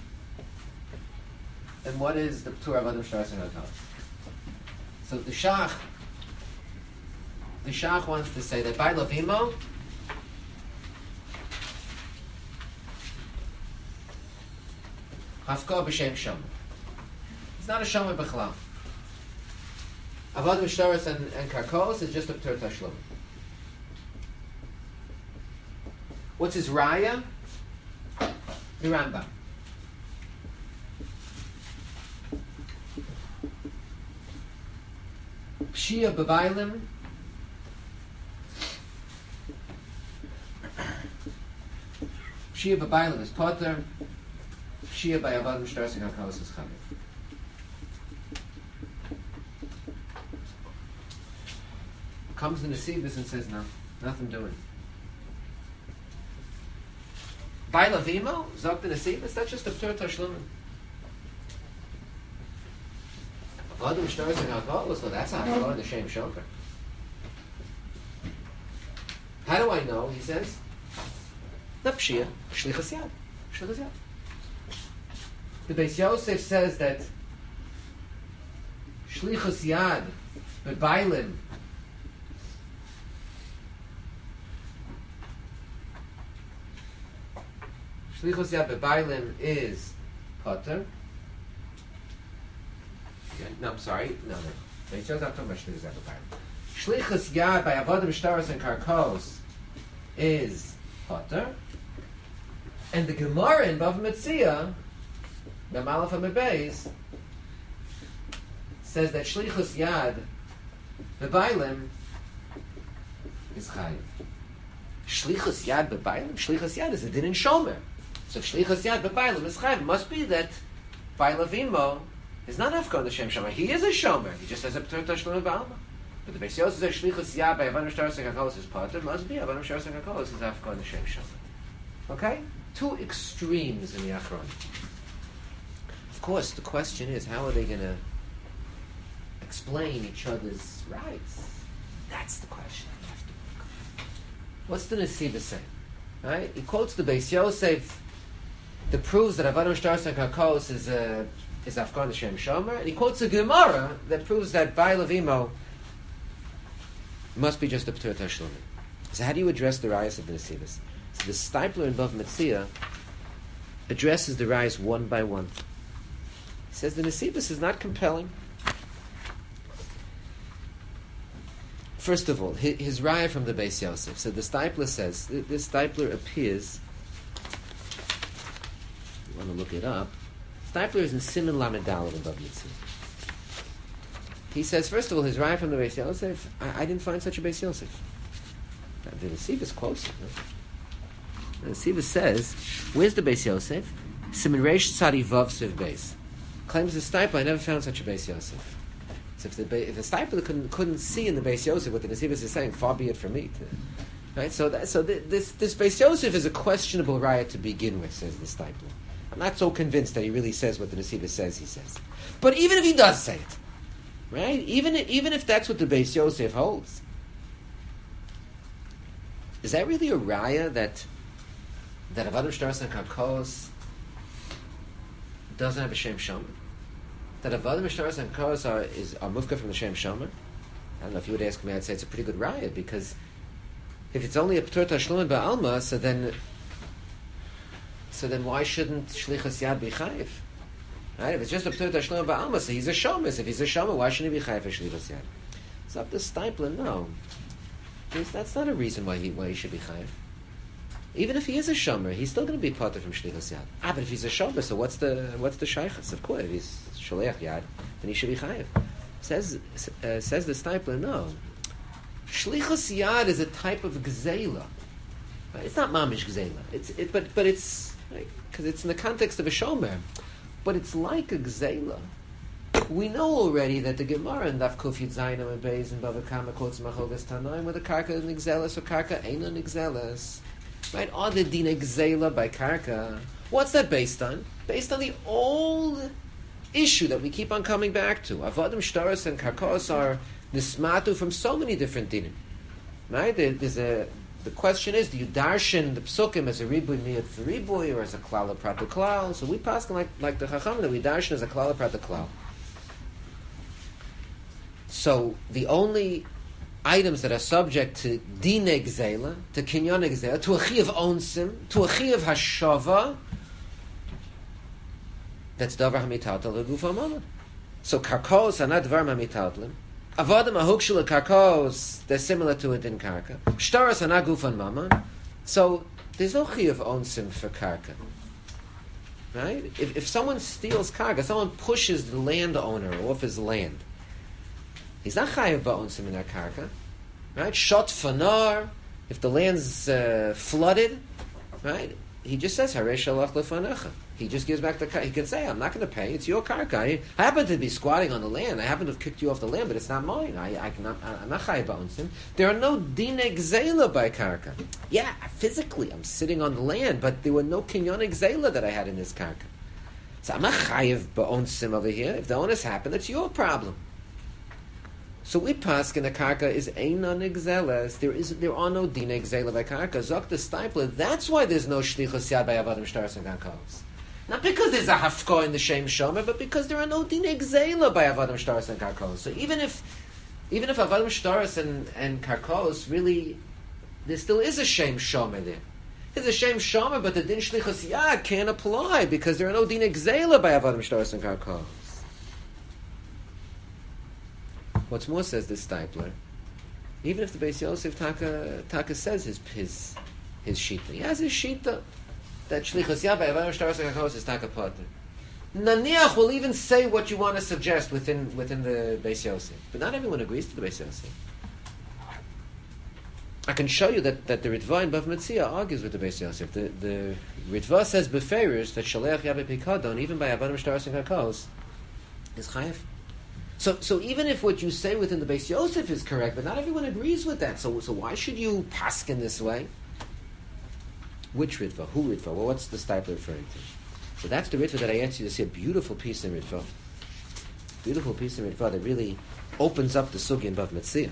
Speaker 1: And what is the P'tur Avadim Shtaros HaKos? So the Shach wants to say that Bailav Imo Hafka b'shem shomer. It's not a shomer b'chlal. Avodim shtaros and karkos is just a p'tur tashlum. What's his raya? The Rambam. Pshia b'vailim. Pshia b'vailim is potter. Shia by Avadim Shtaros HaKos is Chayiv. Comes the Nesivus and says, no, nothing doing. By Lavimo, Zok the Nesivus, that's just a P'tur Tashlumin. Avadim Shtaros HaKos, so that's how the Shem Shomer. How do I know? He says, not Pshia, Shlichus Yad. Shlichus Yad. The Beis Yosef says that Shlichus Yad B'Bailim Shlichus Yad B'Bailim is Potter. No, I'm sorry. No. Beis Yosef not talking about Shlichus Yad B'Bailim. Shlichus Yad by Avodim Shtaros and Karkos is Potter. And the Gemara in Bava Metzia, the Malach HaMebeis, says that Shlichus Yad B'Bailim is Chayiv. Shlichus Yad B'Bailim? Shlichus Yad is a din in Shomer. So Shlichus Yad B'Bailim is Chayiv. Must be that Bailav Imo is not Afkon L'Shem Shomer. He is a Shomer. He just has a P'tur Tashlum B'Alma. But the Beis Yosef says Shlichus Yad by Avadim Shtaros HaKos is Potter. Must be Avadim Shtaros HaKos is Afkon L'Shem Shomer. Okay? Two extremes in the Achron. Of course, the question is, how are they going to explain each other's rights? That's the question you have to work on. What's the Nesivus say? Right? He quotes the Beis Yosef that proves that Avadim Shtaros HaKos is Afkon L'Shem Shomer, and he quotes a Gemara that proves that Bailav Imo must be just a P'tur Tashlum. So how do you address the rayas of the Nesivus? So the Stipler in Bava Metzia addresses the rayas one by one. He says the Nesivus is not compelling. First of all, his raya from the Beis Yosef. So the Stipler says, this Stipler appears, you want to look it up, Stipler is in Siman Lamed Daled in Bava Metzia. He says, first of all, his raya from the Beis Yosef, I didn't find such a Beis Yosef. The Nesivus quotes it. No? The Nesivus says, where's the Beis Yosef? Siman Reish Tzadi Vav Siv Beis. Claims the Stipler, I never found such a Beis Yosef. So if the Stipler couldn't see in the Beis Yosef what the Nesivus is saying, far be it from me. Right? So this Beis Yosef is a questionable raya to begin with, says the Stipler. I'm not so convinced that he really says what the Nesivus says he says. But even if he does say it, right? Even if that's what the Beis Yosef holds, is that really a raya that Avadim Shtaros and Karkos doesn't have a Shem Shomer? That Avadim Shtaros and Karkos are mufka from the Shem Shomer? I don't know, if you would ask me, I'd say it's a pretty good raya, because if it's only a P'tur Tashlum Ba'alma, so then why shouldn't Shlichus Yad be Chayiv? Right? If it's just a P'tur Tashlum Ba'alma, so he's a Shomer. So if he's a Shomer, why shouldn't he be Chayiv for Shlichus Yad? So up to Stipler, no. That's not a reason why he should be Chayiv. Even if he is a Shomer, he's still going to be Potter from Shlichus Yad. But if he's a Shomer, so what's the Shaychus? Of course, if he's Sholiach Yad, then he should be Chayiv. Says the Stipler, no. Shlichus Yad is a type of Gzeila. Right? It's not Mamish Gzeila. But it's because it's in the context of a Shomer. But it's like a Gzeila. We know already that the Gemara in Daf Kuf Yud Zayin and Beis and Bava Kama quotes Machogas Tanoim with the Karka Nigzelis or Karka Eina Nigzelis. Right? Are the Dina Gzela by Karka? What's that based on? Based on the old issue that we keep on coming back to. Avodim Shtaros and Karkos are Nismatu from so many different dinim. Right? The question is, do you darshan the psukim as a ribuy miyat for ribuy or as a klal prat klal? So we pass like the chacham that we darshan as a klal prat klal. So the only items that are subject to dine gzela, to kinyan gzela, to a chi of onsim, to a chi of hashava, that's davar hamitatal legufa mama. So karkos are not davar hamitatlim. Avodim ahukshula karkos, they're similar to it in karka. Shtaras are not gufan mama. So there's no chi of onsim for karka. Right? If someone steals karka, someone pushes the landowner off his land, he's not chayav ba'onsim in that karka, right? Shot fanar, if the land's flooded, right? He just says harei shalach lefanecha. He just gives back the karka. He can say, "I'm not going to pay. It's your karka. I happen to be squatting on the land. I happen to have kicked you off the land, but it's not mine. I'm not chayav ba'onsim." There are no dine gzela by karka. Yeah, physically I'm sitting on the land, but there were no kinyan gzela that I had in this karka. So I'm not chayav ba'onsim over here. If the onus happened, it's your problem. So we pass in the karka is eina nigzeles. There are no dina gzela by karka. Zok the Stipler. That's why there's no shlichus yad by avodim shtaros and karkos. Not because there's a hafko in the shem shomer, but because there are no dina gzela by avodim shtaros and karkos. So even if avodim shtaros and karkos really, there still is a shem shomer there. There's a shem shomer, but the din shlichus yad can't apply because there are no dina gzela by avodim shtaros and karkos. What's more, says this Stipler, even if the Beis Yosef Taka says his shita, he has his shita that shlichus yad by avodim shtaros and karkos is Taka Potter. Naniach will even say what you want to suggest within the Beis Yosef, but not everyone agrees to the Beis Yosef. I can show you that the Ritva in Bav Metzia argues with the Beis Yosef. The Ritva says beferish that shaleach yabe pikadon even by avodim shtaros and karkos is chayav. So even if what you say within the Beis Yosef is correct, but not everyone agrees with that. So why should you paskin this way? Which Ritva? Who Ritva? Well, what's the Stipler referring to? So that's the Ritva that I asked you to see. A beautiful piece in Ritva. Beautiful piece in Ritva that really opens up the sugi in Bav Metzia.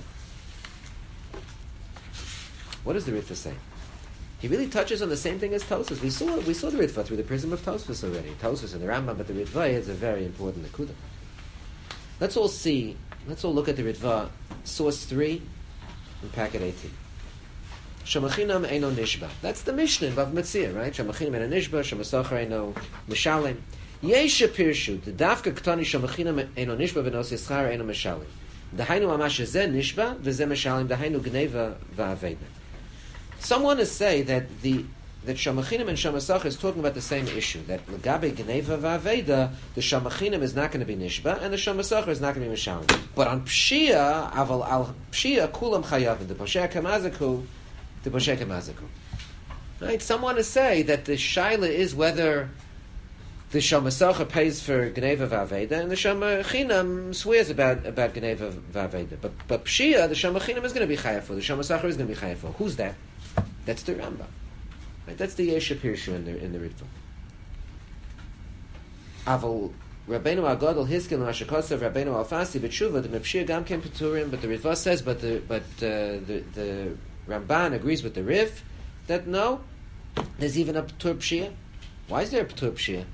Speaker 1: What does the Ritva say? He really touches on the same thing as Tosfos. We saw the Ritva through the prism of Tosfos already. Tosfos and the Rambam, but the Ritva is a very important nekuda. Let's all look at the Ritva, source 3 in packet 18. Shamachinam eino nishba. That's the Mishnah in Bav Metzia, right? Shamachinam eino nishba, Shamasocher eino mishalim. Yesha pirshu, the dafka ktani shamachinam eino nishba v'nos yischar eino mishalim. Dahainu amash zeh nishba, v'zeh mishalim, dahainu gneva v'aveda. Some want to say that that Shamachinim and Shamasach is talking about the same issue. That L'gabe Gneva V'Aveda, the Shamachinim is not going to be Nishba, and the Shamasach is not going to be Mishalim. But on Pshia, Aval Al Pshia Kulam Chayavin, the Posher Kamazaku, the Posher Kamazaku. Right? Some want to say that the Shaila is whether the Shamasach pays for Gneva V'Aveda, and the Shamachinam swears about Gneva V'Aveda. But Pshia, the Shamachinim is going to be Chayav for, the Shamasach is going to be Chayav for. Who's that? That's the Rambam. Right, that's the Yesha Pirshu in the Ritva. Aval Rabbeinu Agadol Hiskel Mashakosav Rabbeinu Alfasi B'Tshuva the Mepshir Gam Ken Peturim, but the Ritva says, but the Ramban agrees with the Riv that no, there's even a P'tur Pshia. Why is there a P'tur Pshia?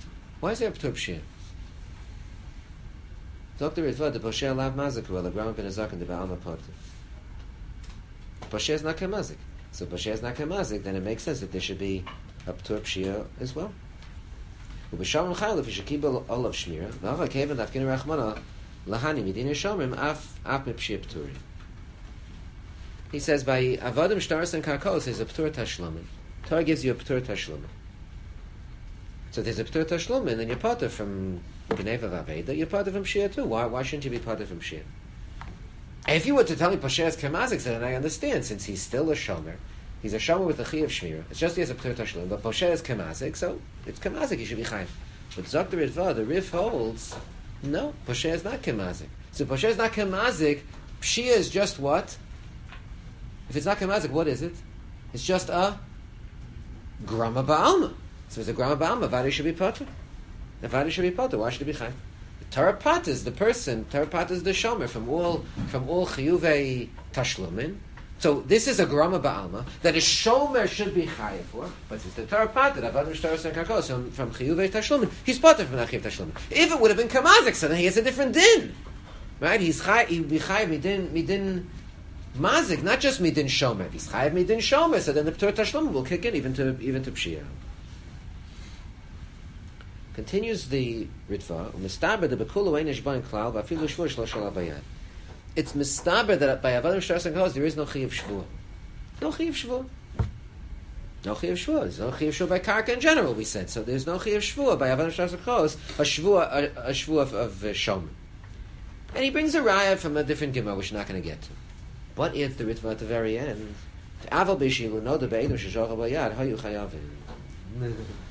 Speaker 1: Dr. Ritva the Posher Lav Mazaku the Gram Ben Azak and the Ba'alma Potter. Posher is not Kamazik. So Posher is not Kamazik, then it makes sense that there should be a P'tur Pshia as well. Ub'shalom Chaylev, you should keep all of Shmira. V'ava Kevan Dafkin Rachmana Lahani Midin Shomrim Af Mepshia P'turim. He says by Avodim Shtaros and Karkos there's a P'tur Tashlomin. Torah gives you a P'tur Tashlomin. So there's a P'tur Tashlomin, and you're Potter from Gneva V'Aveda, you're Potter from Shia too. Why shouldn't you be Potter from Shia? If you were to tell me Posher is Kamazik, then I understand, since he's still a Shomer. He's a Shomer with a Chi of Shmira. It's just he has a P'tur Tashlim, but Posher is Kamazik, so it's Kamazik, he should be Chayiv. But Zok the Ritva, the Riv holds No, Poshea is not Kemazik. So Poshea is not Kemazik. Pshia is just what? If it's not Kemazik, what is it? It's just a Grama Ba'alma. So if it's a Grama Ba'alma, Vadi should be Potter. The Vadi should be Potter. Why should it be Chai? The Tarapat is the person. Tarapat is the Shomer from all Chiyuvei Tashlumin. So this is a Grama Ba'alma that a Shomer should be Chayiv for, but it's the Tarapat that Avad Mishtaros and Kakos from Chiyuvei Tashlumin. He's Potter from Achiv Tashlumin. If it would have been Kamazik, so then he has a different din. Right? He would be Chayiv midin Mazik, not just midin Shomer. If he's Chayiv midin Shomer, so then the P'tur Tashlumin will kick in even to Pshia. Continues the Ritva. Mistaber the Bekulu Ein Eshbain Klal v'afilu Shvur Shlosh Alabayad. It's mistaber that by Avad Mishtaros and Kakos there is no Chiyuv Shvur. No Chiyuv Shvur. No Chiyuv Shvur. There's no Chiyuv Shvur by Karka in general, we said. So there's no Chiyuv Shvur by Avad Mishtaros and Kakos, a Shvur of Shomer. And he brings a raya from a different Gemara, which we're not going to get to. What is the Ritva at the very end? Aval Bishilu no the Be'edim Sheshocha Bayad Hayu Chayavim.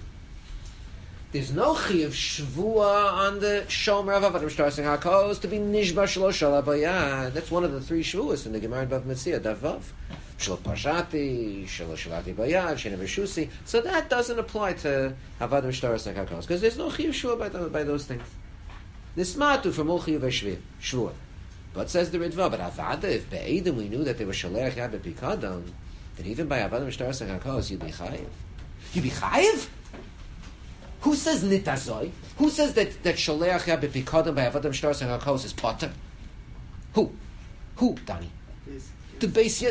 Speaker 1: There's no Chiyuv Shvua on the Shomer of Avad Mishtaros and Kakos to be Nishba Shalosh Alabayad. That's one of the three Shvuas in the Gemara in Bav Metzia, Davav. Shalosh Pashati, Shalosh Shalati Bayad, Shena Veshusi. So that doesn't apply to Avad Mishtaros and Kakos, because there's no Chiyuv Shvua by those things. Nismatu from all Chiyuvei Shvua. But says the Ritva, but Avada, if Be'edim we knew that they were Shalech Yad B'Pikadon, then even by Avad Mishtaros and Kakos, you'd be Chayiv. You'd be Chayiv? Who says Nitazoi? Who says that Shalech Yad B'Pikadon by Avad Mishtaros and Kakos is Potter? Who, Danny? The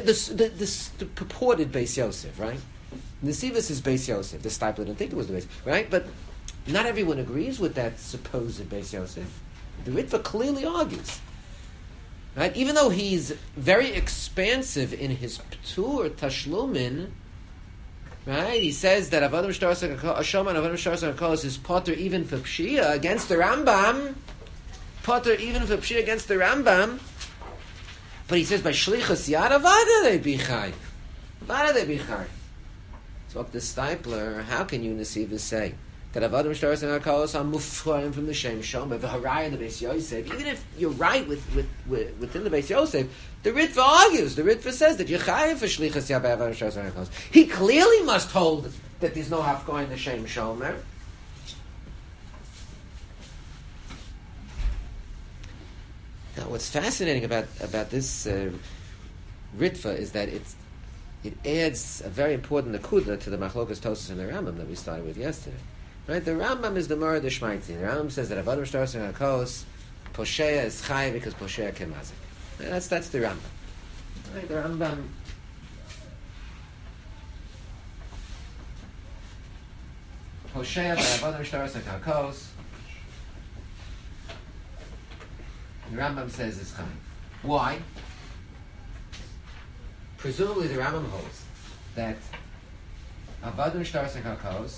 Speaker 1: purported Beis Yosef, right? Nesivus is Beis Yosef. The Stipler didn't think it was the Beis, right? But not everyone agrees with that supposed Beis Yosef. The Ritva clearly argues, right? Even though he's very expansive in his P'tur Tashlumin, right? He says that Avad Mishtaros and Kakos is Potter even for Pshia against the Rambam. Potter even for Pshia against the Rambam. But he says by Shlichus Yad Avada they be Chai. Avada they be Chai. So up the Stipler, how can you Nesivus say that Avad Mishtaros and Kakos are mufroim from the Shem Shomer, v'haraya the Beis Yosef? Even if you're right within the Beis Yosef, the Ritva argues. The Ritva says that Yechayev for Shlichus Yad by Avad Mishtaros and Kakos. He clearly must hold that there's no hafkor in the Shem Shomer. Now, what's fascinating about this Ritva is that it adds a very important nakuda to the Machlokas Tosas and the Rambam that we started with yesterday. Right, the Rambam is the Murad Shmaitzi. The Rambam says that Avad Mishtaros and Kakos, Poshea is Chai because Poshea Kemazik. That's the Rambam. Right, the Rambam. Poshea by Avad Mishtaros and Kakos. The Rambam says is Chai. Why? Presumably, the Rambam holds that Avad Mishtaros and Kakos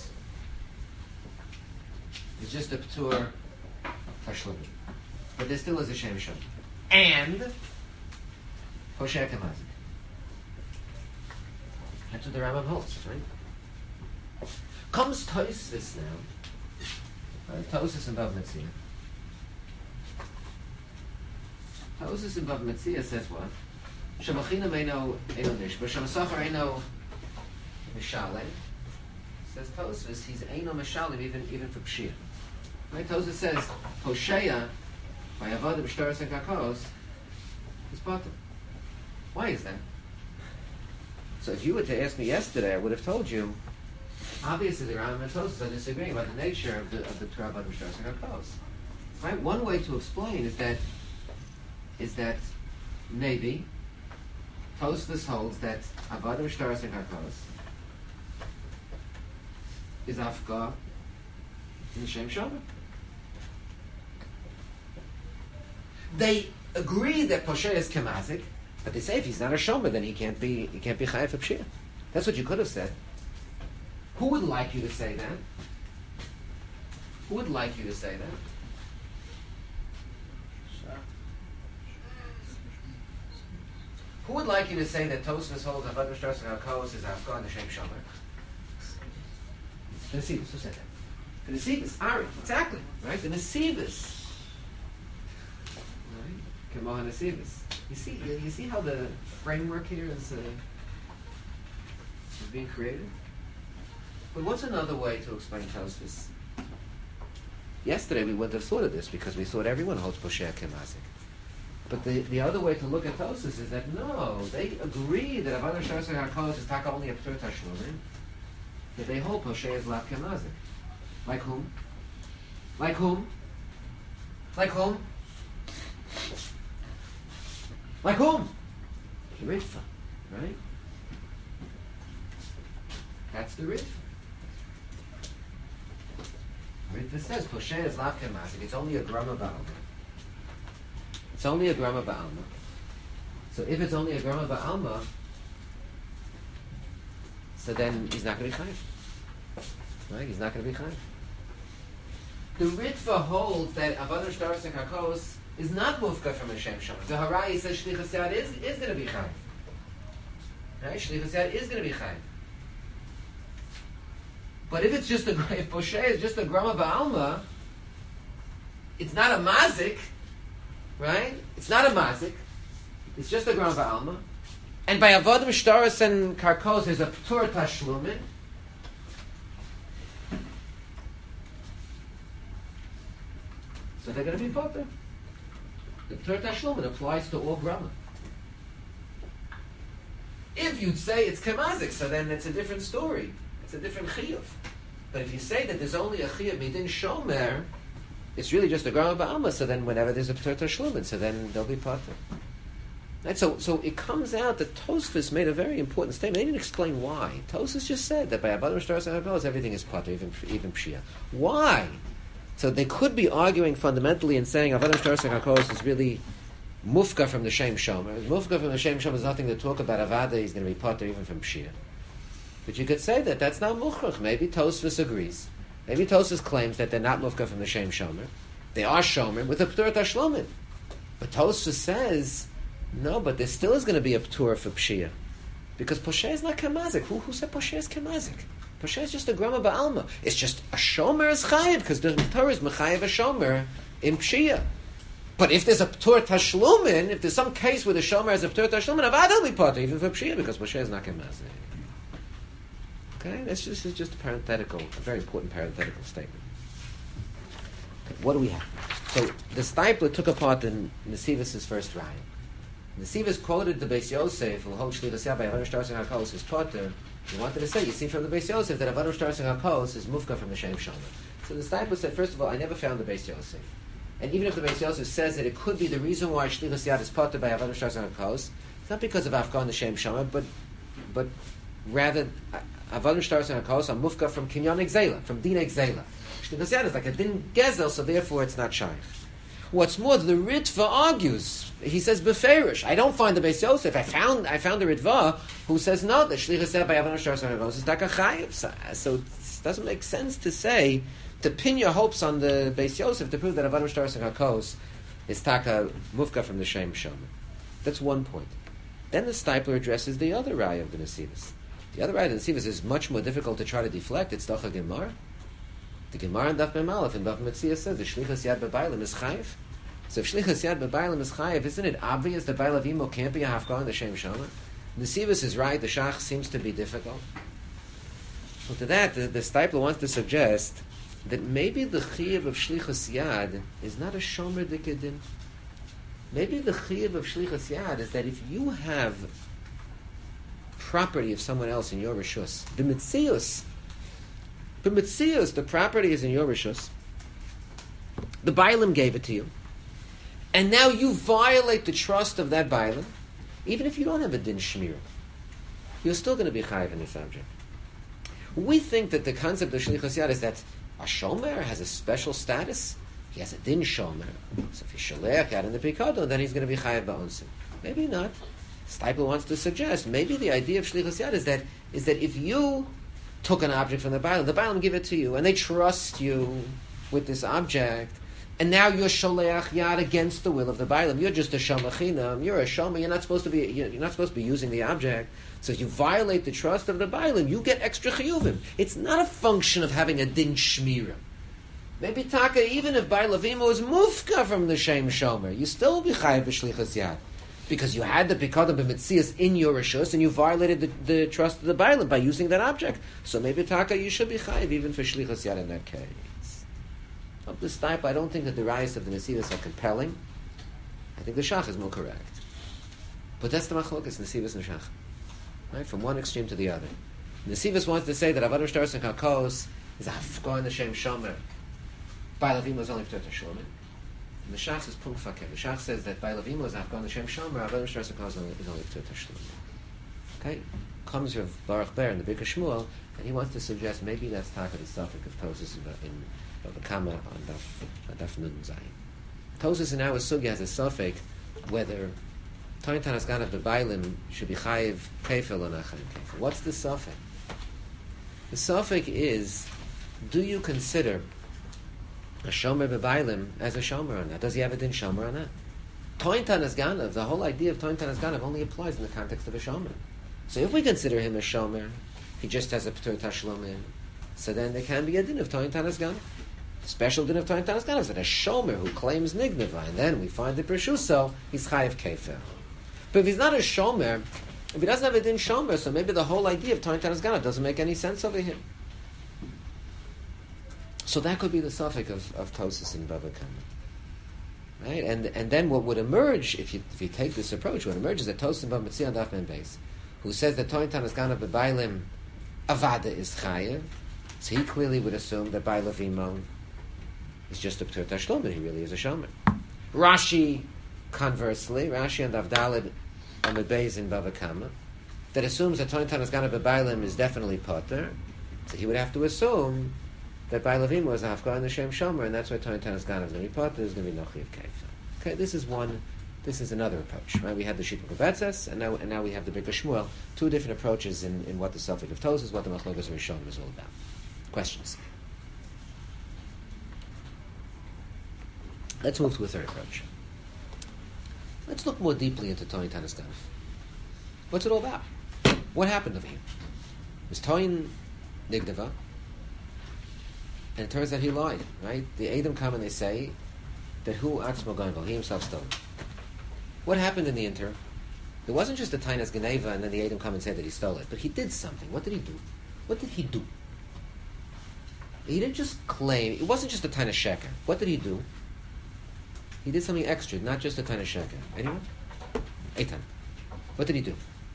Speaker 1: it's just a P'tur Tashlumin. But there still is a Shem Shom. And Poshea Kemazik. That's what the Rambam holds, right? Comes Tosfos now. Right? Tosfos in Bav Metzia. Tosfos in Bav Metzia says what? Shemachinam eino nishba, Shemasachar eino mishalem. Says Tosfos, he's eino mishalem even for Pshia. Right? Tosfos says Poshea by Avad Mishtaros and Kakos is Potter. Why is that? So if you were to ask me yesterday, I would have told you. Obviously, the Rambam and Tosfos are disagreeing about the nature of the Torah Avad Mishtaros and Kakos. Right? One way to explain is that maybe Tosfos holds that Avad Mishtaros and Kakos is Afka in the Shem Shomer. They agree that Poshea is Kemazik, but they say if he's not a Shomer, then he can't be Chayav for Pshia. That's what you could have said. Who would like you to say that? Who would like you to say that? Who would like you to say that Tosfos holds Avad Mishtaros and Kakos is Afka in the Shem Shomer? The Nesivus, who said that? The Nesivus, Ari, exactly, right? The Nesivus Kemo HaNesivos. You see how the framework here is being created? But what's another way to explain Tosfos? Yesterday we wouldn't have thought of this because we thought everyone holds Posher Kemazik. But the other way to look at Tosfos is that no, they agree that Avodah Shtarsa HaKolos is taka only a P'tur Tashlumin, that they hold Posher is Lav Kemazik. Like whom? Like whom? Like whom? Like whom? The Ritva, right? That's the Ritva. Ritva says Posher is Lav Kemazik. It's only a grama ba'alma. It's only a grama ba'alma. So if it's only a grama ba'alma, so then he's not going to be chayiv. Right? He's not going to be chayiv. The Ritva holds that Avodah Shtarsa HaKolos is not mufka from Hashem Shama. The Harai says Shlichus Yad is going to be chayiv. Right? Shlichus Yad is going to be chayiv. But if it's just if Posher is just a grama ba'alma, it's not a mazik, right? It's not a mazik. It's just a grama ba'alma. And by avodim shtaros and karkos, there's a p'tur tashlumin. So they're going to be potter. The p'tur tashlumin applies to all grama. If you'd say it's kemazik, so then it's a different story. It's a different chiyuv. But if you say that there's only a chiyuv midin shomer, it's really just a grama ba'alma, so then whenever there's a p'tur tashlumin, so then they'll be potter. Right? So it comes out that Tosfos made a very important statement. They didn't explain why. Tosfos just said that by Avodah Shtarsa HaKolos everything is potter, even pshia. Why? So they could be arguing fundamentally and saying Avodah Shtarsa HaKolos is really mufka from the Shem Shomer. Mufka from the Shem Shomer is nothing to talk about. Avada is going to be potter even from pshia. But you could say that that's not muchrach. Maybe Tosfos agrees. Maybe Tosfos claims that they're not mufka from the Shem Shomer. They are Shomer with a p'tur tashlumin. But Tosfos says, no, but there still is going to be a p'tur for pshia. Because Posher is not kemazik. Who said Posher is kemazik? Posher is just a grama ba'alma. It's just a Shomer is chayiv, because the Torah is mechayiv a Shomer in pshia. But if there's a p'tur tashlumin, if there's some case where the Shomer has a p'tur tashlumin, avad will be potter even for pshia, because Posher is not kemazik. Okay, this is just a parenthetical, a very important parenthetical statement. Okay, what do we have? So the Stipler took apart in Nesivos' first raya. Nesivos quoted the Beis Yosef, who holds Shlichus Yad by Avodah Shtarsa HaKolos is potter. He wanted to say, you see from the Beis Yosef that Avodah Shtarsa HaKolos is mufka from the Shem Shomer. So the Stipler said, first of all, I never found the Beis Yosef. And even if the Beis Yosef says that it could be the reason why Shlichus Yad is potter by Avodah Shtarsa HaKolos, it's not because of Afghan the Shem Shomer, but rather Avodah Shtarsa HaKolos are mufka from Kinyan Exela, from Din Exela. Shlichus Yad is like a Din Gezel, so therefore it's not shaykh. What's more, the Ritva argues. He says beferish. I don't find the Beis Yosef. I found the Ritva who says no. The Shlichus Yad by Avodah Shtarsa HaKolos is taka chayiv. So it doesn't make sense to say to pin your hopes on the Beis Yosef to prove that Avodah Shtarsa HaKolos is taka mufka from the Shem Shomer. That's one point. Then the Stipler addresses the other raya of the Nesivos. The other raya of the Nesivos is much more difficult to try to deflect. It's Dacha Gemara. The Gemara in Daf Mem Aleph and Daf Metzia says the Shlichus Yad B'Bailim is chayiv. So if Shlichus Yad B'Bailim is chayiv, isn't it obvious that Bailav Imo can't be a hafgar in the Shem Shomer? Nesivos is right. The Shach seems to be difficult. Well, to that, the Stipler wants to suggest that maybe the chiyuv of Shlichus Yad is not a Shomer Dikedim. Maybe the chiyuv of Shlichus Yad is that if you have property of someone else in your rishus, the property is in your rishus, the Bailam gave it to you, and now you violate the trust of that Bailam, even if you don't have a din shmira, you're still going to be chayiv in this object. We think that the concept of Shlichus Yad is that a shomer has a special status. He has a din shomer. So if he's sholech out in the pikadon, then he's going to be chayiv ba'onsim. Maybe not. Stipler wants to suggest maybe the idea of Shlichus Yad is that if you took an object from the Bailam give it to you, and they trust you with this object, and now you're sholeach yad against the will of the Bailam. You're just a shomer chinam. You're a shomer. You're not supposed to be using the object. So you violate the trust of the Bailam. You get extra chiyuvim. It's not a function of having a din shmira. Maybe taka, even if Bar Levimo is mufka from the Shem Shomer, you still will be chayiv b'shlichas yad. Because you had the Pikodim b'mitzias in your rishus, and you violated the trust of the Bailam by using that object. So maybe taka, you should be chayiv even for shlichas yad in that case. Of this type, I don't think that the rayas of the Nesivos are compelling. I think the Shach is more correct. But that's the machlokas, Nesivos and Shach. Right? From one extreme to the other. Nesivos wants to say that Avodah Shtaros and Kakos is a hafkor in the Shem Shomer. Bar Levimo is only P'tot HaShomer. And the Shach is Punkt Fakir. The Shach says that Bar Levimo is a hafkor in the Shem Shomer, Avodah Shtaros and Kakos is only P'tot HaShomer. Okay? Comes Rav Baruch Ber in the Birkas Shmuel, and he wants to suggest maybe that's talk of the suffix of Tosis in Bava Kama on Daf Nun Zayin. Tosis in our Sugya has a suffix whether Toin Tanas Ganav B'Bailim should be chayiv kefil or not chayiv kefil. What's the suffix? The suffix is, do you consider a shomer b'Bailim as a shomer or not? Does he have a din shomer or not? Toin Tanas Ganav, the whole idea of Toin Tanas Ganav only applies in the context of a shomer. So if we consider him a shomer, he just has a p'tur tashlomim, so then there can be a din of Toin Tanas Ganav. Special din of Toin Tanas Ganav is that a shomer who claims nignava, and then we find the Pershuso, he's chayiv kefil. But if he's not a shomer, if he doesn't have a din shomer, so maybe the whole idea of Toin Tanas Ganav doesn't make any sense over here. So that could be the suffix of Tosis in Bava Kama. Right? And then what would emerge, if you take this approach, what emerges is that Tosis in Bava Metziah Daf Men Beis, who says that Toin Tanas Ganav B'Bailim Avada is chayiv, so he clearly would assume that Bar Levimo is just a P'tur Tashlomim, he really is a shomer. Rashi, conversely, Rashi and Avdalid Amid Beis in Bava Kama, that assumes that Toin Tanas Ganav B'Bailim is definitely potter, so he would have to assume that Bar Levimo is a hafkar in the Shem Shomer, and that's why Toin Tanas Ganav is going to be potter, is going to be Nochi of Kefil. Okay, this is another approach. Right? We had the Shittim Kovetzes, and now we have the Birkas Shmuel, two different approaches in what the suffix of Tosis, what the Machlokas Rishon is all about. Questions? Let's move to a third approach. Let's look more deeply into Toin Tanas Ganav. What's it all about? What happened over here? Was Toin Nigdava? And it turns out he lied, right? The Edom come and they say that who Atzmo Ganval, he himself stole. What happened in the interim? There wasn't just a Tainas Geneva and then the Edom come and said that he stole it, but he did something. What did he do? What did he do? He didn't just claim, it wasn't just a Tainas Sheker. What did he do? He did something extra, not just a Tainas Sheker. Anyone? Eitan. What did he do?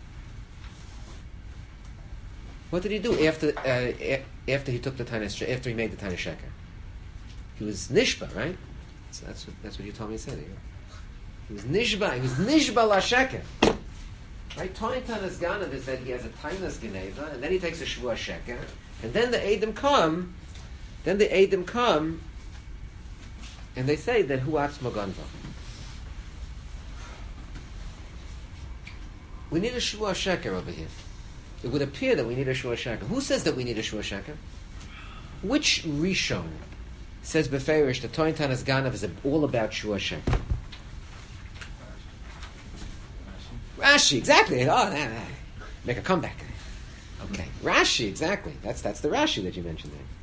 Speaker 1: What did he do after he took the Tainas, after he made the Tainas Sheker? He was Nishba, right? So that's what you told me to say. He was Nishba. He was Nishba la Sheker. Right? Toin Tanas Ganav is that he has a Tainas Geneva, and then he takes a Shvua Sheker, and then the Edom come. And they say that hu atzmo ganva. We need a Shvua Sheker over here. It would appear that we need a Shvua Sheker. Who says that we need a Shvua Sheker? Which Rishon says beferish that Toin Tanas Ganav is all about Shvua Sheker? Rashi, exactly. Oh, make a comeback. Okay, Rashi, exactly. That's the Rashi that you mentioned there.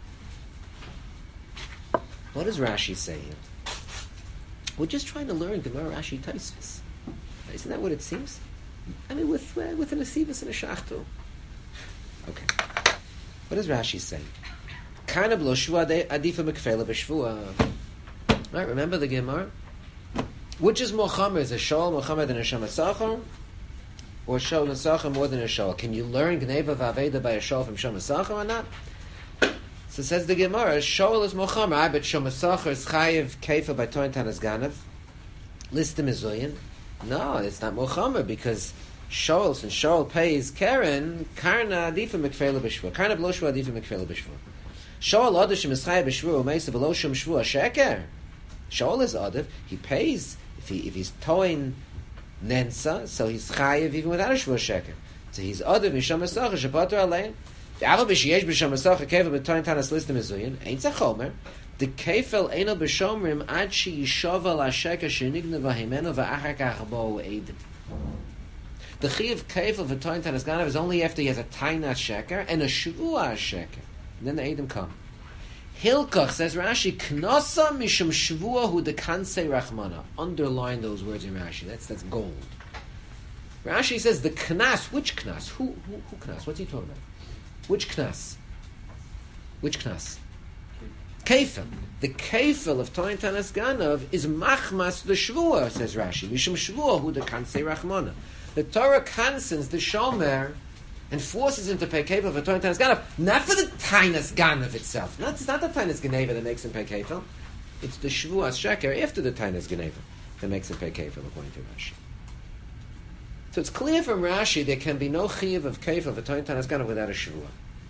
Speaker 1: What does Rashi say here? We're just trying to learn Gemara Rashi Tosfos. Isn't that what it seems? I mean, with an Asivas and a Shachtu. Okay. What does Rashi say? Kana b'lo shvua adifa mekfela b'shvua. Right, remember the Gemara? Which is more chamer? Is a shol more chamer than a shama or shol and sachar more than a shol? Can you learn Gneva v'aveda by a shol from shama sachar or not? So says the Gemara, shol is more chamer. I bet shama sachar is chayiv kefil by Toin Tanas Ganav. List him as zoyin. No, it's not more chamer because shol, since shol pays Karen, karna adifa mekfela b'shvua. Karna b'lo shvua adifa mekfela b'shvua. Shol adishim is chayiv b'shvua u'meisa b'lo shum shvua sheker. Shol is adiv. He pays if he's toin nensa, so he's chayiv even without a shvua sheker. So he's adiv misham esachar shepater alein. The aval b'sheyesh b'sham esachar kefil b'toin tanas listim ezuyin ain't zachomer. The kefil eino b'shomrim ad she yishova la sheker shenigna v'himeno v'achar kach bo edim. The chiv kefil v'toin tanas ganav is only after he has a tainat sheker and a shvua sheker. And then the edim come. Hilka, says Rashi, Knasa mishum shvua hu dekansei rachmana. Underline those words in Rashi. That's gold. Rashi says the knas. Which knas? Who knas? What's he talking about? Which knas? Which knas? Kefil. The kefil of Toin Tanas Ganav is machmas the shvua, says Rashi. Mishum shvua hu dekansei rachmana. The Torah consents the shomer and forces him to pay kefil for Toin Tanas Ganav, not for the Tainus Ganav itself. It's not the Tainus Geneva that makes him pay kefil. It's the Shavuos Sheker after the Tainus Geneva that makes him pay kefil, according to Rashi. So it's clear from Rashi there can be no chiyuv of kefil for Toin Tanas Ganav without a Shavuot.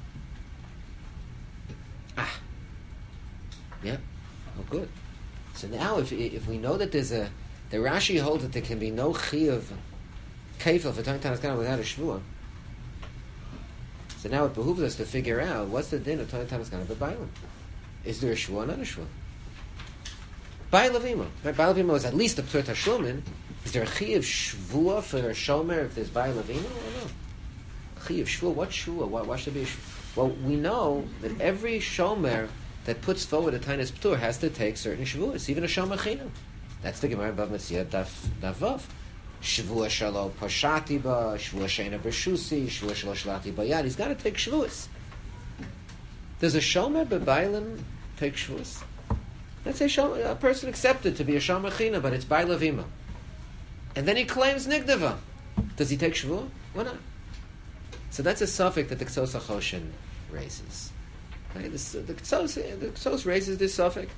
Speaker 1: Yeah. Oh, good. So now, if we know that the Rashi holds that there can be no chiyuv kefil for Toin Tanas Ganav without a Shavuot. So now it behooves us to figure out what's the din of Toin Tanas Ganav b'Bailim. Is there a Shavuot or not a Shavuot? Bailav Imo. Right? Bailav Imo is at least a P'tur Tashlumin. Is there a chiyuv Shavuot for a Shomer if there's Bailav Imo or no? Chiyuv Shavuot. What Shavuot? Why should be a Shavuot? Well, we know that every Shomer that puts forward a Tainus P'tur has to take certain Shavuos, even a Shomer Chinam. That's the Gemara Bav Metzia Daf Vav. Shavua Shalo Pashati Ba, Shavua Sheina Bershusi, Shavua Shalo Shalati Bayad. He's got to take Shavuos. Does a Shomer B'Bailim take Shavuos? Let's say a person accepted to be a Shomer China, but it's Bailav Imo. And then he claims Nigdava. Does he take Shavuot? Why not? So that's a suffix that the Ksos HaChoshen raises. Right? The Ksos raises this suffix.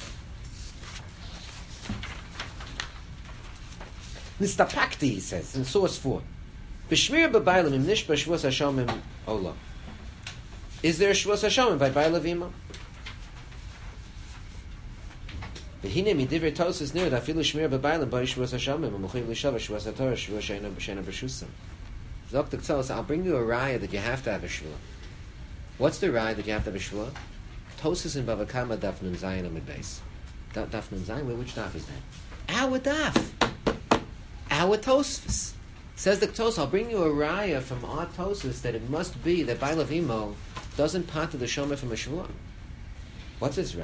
Speaker 1: Nistapakti, he says, in source 4. B'shmir b'Bailim im nishba Shavuos HaShomim Ola. Is there a Shavuos HaShomim by Bailav Imo? V'hine midivrei Tosfos nir dafilu shmir b'Bailim by Shavuos HaShomim u'muchiv l'shav Shavuos HaTorah Shavuos Sheina B'Shusam. Zok the Ksos, I'll bring you a raya that you have to have a Shavuot. What's the raya that you have to have a Shavuot? Tosfos in Bava Kama Daf Nun Zayin Amid Beis. Daf Nun Zayin, which daf is that? Our daf. Our Tosfos. Says the Ktos, I'll bring you a raya from our Tosfos that it must be that Bailav Imo doesn't part to the Shomer from a Shavuot. What's his raya?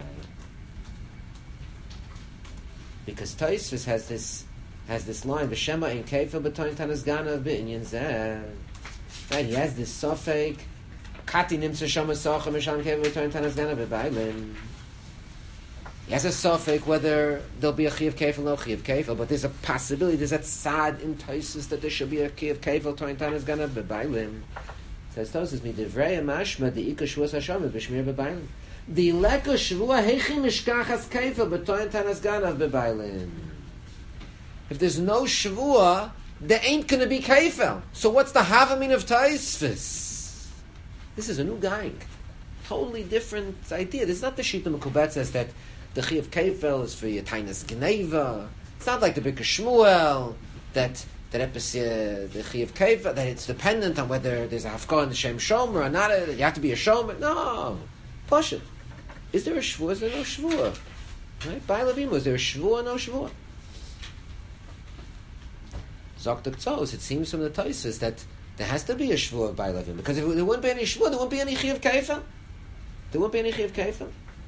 Speaker 1: Because Tosfos has this line, V'shema in kefil b'toin tanas ganav b'inyan zeh. Right, he has this suffix, Kati nimtza shoma socha misham kefil b'toin tanas ganav b'bailin. He has a suffix whether there'll be a chiyav kefil or no chiyav kefil, but there's a possibility, there's that sad in Tosfos that there should be a chiyav kefil toin tanas ganav b'bailin. Says Tosfos, midivrei mashma the ika shvuas hashem b'shmir b'bailin. The leka shvua heichi mishkachas kefil b'toin tanas ganav b'bailin. If there's no shvua, there ain't going to be kefil. So what's the havamin of Tosfos? This is a new gang. Totally different idea. This is not the Shita Mekubet says that the Chiyav Kefil is for your Tainus Geneva. It's not like the Birkas Shmuel that the Chiyav Kefil, that it's dependent on whether there's a Hafkar in the Shem Shomer or not, that you have to be a Shomer. No. Push it. Is there a Shvua? Is there no Shvua? Right? Bailav Imo, is there a Shvua or no Shvua? Zok the Ktos, it seems from the Tosfos that there has to be a Shvua of Bailav Imo, because if there wouldn't be any Shvua, there wouldn't be any Chiyav Kefil. There won't be any Chiyav Kefil.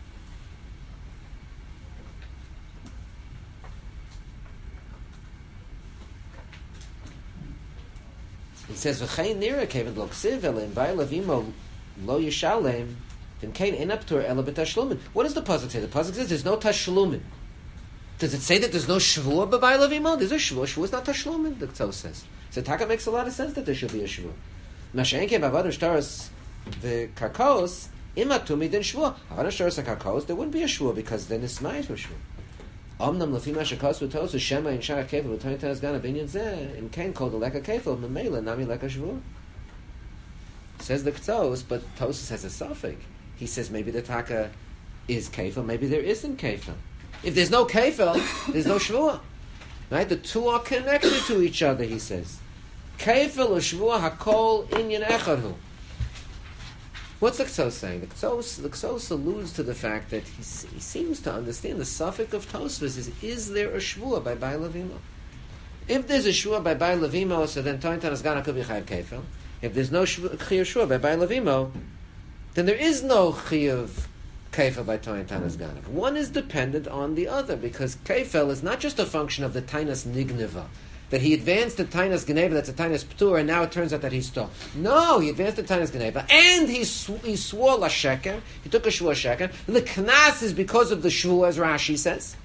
Speaker 1: He says, "V'chein nira kevin lo ksiv elem ba'elav imo lo yishalem v'imkein ein aptur ela b'tashlumin." What does the pasuk say? The pasuk says there's no tashlumin. Does it say that there's no shvua b'ba'elav imo? There's a shvua. Shvua is not tashlumin. The Ktos says. So Taka makes a lot of sense that there should be a shvua. Mashen ke b'avadim shtaros v'karkos imatumi din shvua. Avadim shtaros v'karkos there wouldn't be a shvua because then it's ma'is for shvua. Omnam lefima shekos v'tos shema in shara kefil v'toin tanas gana binyan zeh in kain called the leka kefil memela nami leka shvua. Says the Ktos, but Tosfos has a suffix. He says maybe the taka is kefil, maybe there isn't kefil. If there's no kefil, there's no shvua. Right? The two are connected to each other. He says kefil or shvua hakol inyan echadu. What's the Ktos saying? The Ktos alludes to the fact that he seems to understand the suffix of Tosfos is there a shvua by Bailav Imo? If there's a shvua by Bailav Imo, so then Toin Tanas Gana could be chayav kefil. If there's no chiyuv shvua by Bailav Imo, then there is no chiyuv kefel by Toyin Tanas Ganav. One is dependent on the other, because kefel is not just a function of the Tainas Nigneva, that he advanced the Tainas Geneva, that's a Tainas Ptur, and now it turns out that he stole. No, he advanced the Tainas Geneva, and he swore la sheker, he took a shvua sheker. The knas is because of the shvua, as Rashi says.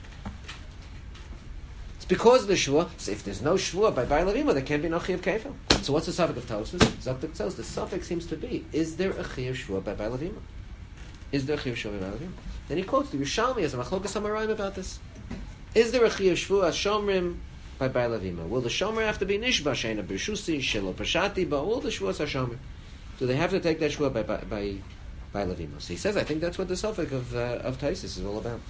Speaker 1: It's because of the shvua. So if there's no shvua by Baal Avima, there can't be no chiyav kefel. So what's the suffix of Tosfos? Zoktek Tzos, the suffix seems to be, is there a chiyav shvua by Baal Avima? Is there a chiyav shvua by Baal Avima? Then he quotes the Yerushalmi as a machlokas hamarayim about this. Is there a chiyav shvua shomrim by Baal Avima? Will the shomer have to be nishba sheina b'shusi shelo pashati ba? All the shvuas are shomer. Do they have to take that shvua by Baal Avima? So he says, I think that's what the suffix of Taisus is all about.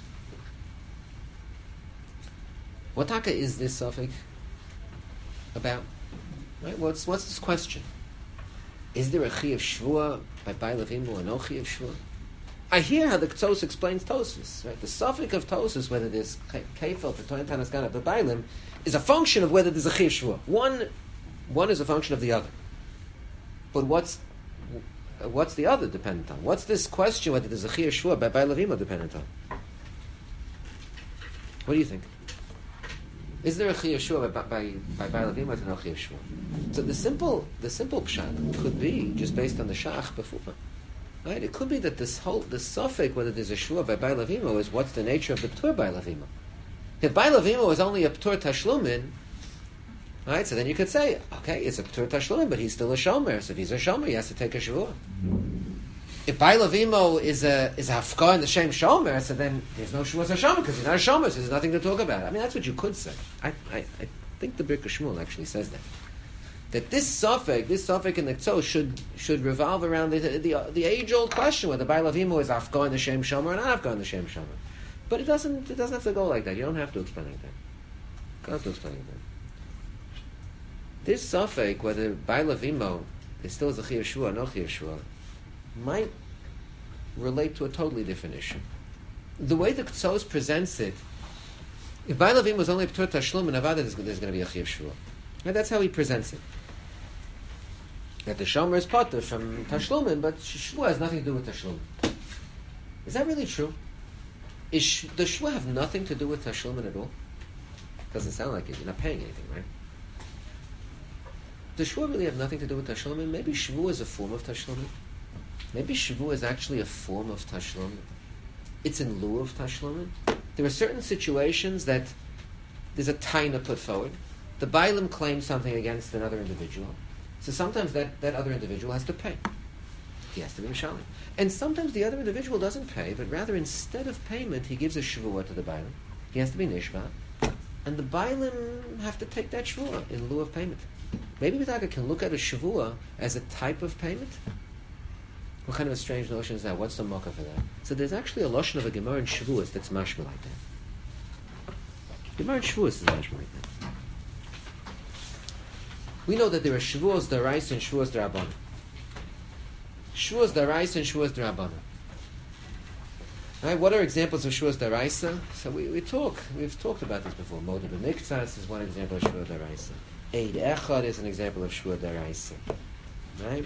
Speaker 1: What taka is this suffix about? Right? What's this question? Is there a chi of shvua by Baal Avima or no chi of shvua? I hear how the Tzos explains Tosfos. Right? The suffix of Tosfos, whether there's kefel for Toyin Tanas Ganav the Bailim, is a function of whether there's a chi of shvua. One is a function of the other. But what's the other dependent on? What's this question whether there's a chi of shvua by Baal Avima dependent on? What do you think? Is there a chi of shvua by Baal Avima or no chi of shvua? So the simple pshat could be just based on the shach before. Right? It could be that the suffix whether there's a shvua by Baal Avima is what's the nature of the ptur Baal Avima. If Baal Avima was only a ptur tashlumin, right? So then you could say, okay, it's a ptur tashlumin, but he's still a shomer. So if he's a shomer, he has to take a shvua. If Baal Avima is a hafkah in the shem shomer, so then there's no shvua as a shomer because he's not a shomer, so there's nothing to talk about. I mean, that's what you could say. I think the Birkei Shmuel actually says that. That this suffix in the Tzos should revolve around the age-old question whether Baal Avima is hafkah in the shem shomer or not hafkah in the shem shomer. But it doesn't have to go like that. You don't have to explain like that. You don't have to explain like that. This suffix, whether Baal Avima is still a chiyav shvua or no chiyav shvua, might relate to a totally different issue. The way the Tzos presents it, if Baal Avima was only a ptur tashlum and avada, there's going to be a chiyav shvua. And that's how he presents it. That the shomer is potter from tashlumin, but shvua has nothing to do with tashlumin. Is that really true? Does shvua have nothing to do with tashlumin at all? Doesn't sound like it. You're not paying anything, right? Does shvua really have nothing to do with tashlumin? Maybe shvua is a form of tashlumin. Maybe shvua is actually a form of tashlumin. It's in lieu of tashlumin. There are certain situations that there's a taina put forward. The Bailim claims something against another individual. So sometimes that other individual has to pay. He has to be Mishalim. And sometimes the other individual doesn't pay, but rather instead of payment, he gives a shvuah to the Bailim. He has to be Nishba. And the Bailim have to take that shvuah in lieu of payment. Maybe Mitaka can look at a shvuah as a type of payment. What kind of a strange notion is that? What's the mocha for that? So there's actually a lotion of a Gemara in Shavuos that's mashma like that. Gemara in Shavuos is mashma like that. We know that there are Shavuos Daraisa and Shavuos Darabana. Shavuos Daraisa and Shavuos Darabana. Right? What are examples of Shavuos Daraisa? So we've talked about this before. Moed B'Miktzas is one example of Shavuos Daraisa. Eid Echad is an example of Shavuos Daraisa. Right?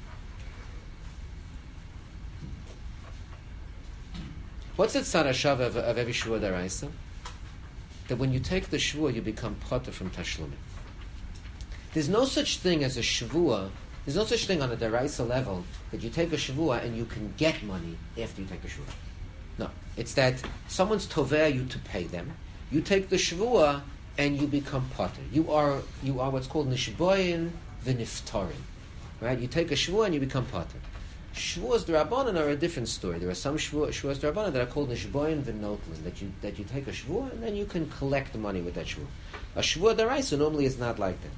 Speaker 1: What's the tzad hashav of every Shavuos Daraisa? That when you take the Shavuos, you become potter from Tashlumin. There's no such thing as a Shavuah. There's no such thing on a Daraisa level that you take a Shavuah and you can get money after you take a Shavuah. No. It's that someone's toveh you to pay them. You take the Shavuah and you become potter. You are what's called nishboyin v'niftarim. Right? You take a Shavuah and you become potter. Shavuos D'Rabbanan are a different story. There are some Shavuos D'Rabbanan that are called nishboyin v'notlin, that you take a Shavuah and then you can collect the money with that Shavuah. A Shavuah Daraisa normally is not like that.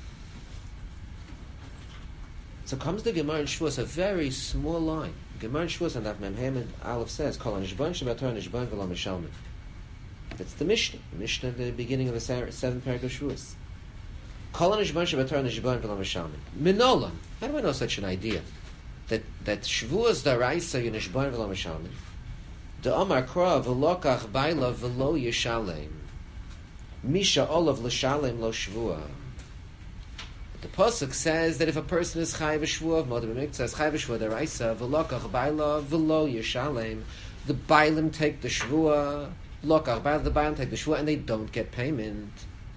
Speaker 1: So comes the Gemara in Shavuos, a very small line. Gemara in Shavuos and Daf Memhem and Aleph says, "Kol hanishbon shebatorah nishbon v'lo mishalmin." That's the Mishnah. The Mishnah at the beginning of the 7th paragraph of Shavuos. Kol hanishbon shebatorah nishbon v'lo mishalmin. Minolam. How do I know such an idea? That Shavuos Daraisa you nishbon v'lo mishalmin. The Omar Kra v'lokach baila v'lo yishalem. Misha olav l'shalem lo Shavuah. The pasuk says that if a person is chayiv shvuah, Moed B'Miktzas chayiv shvuah deraisa, v'lokach baila v'lo yishalem, the Bailim take the Shvua, the Bailim take the Shvua, and they don't get payment.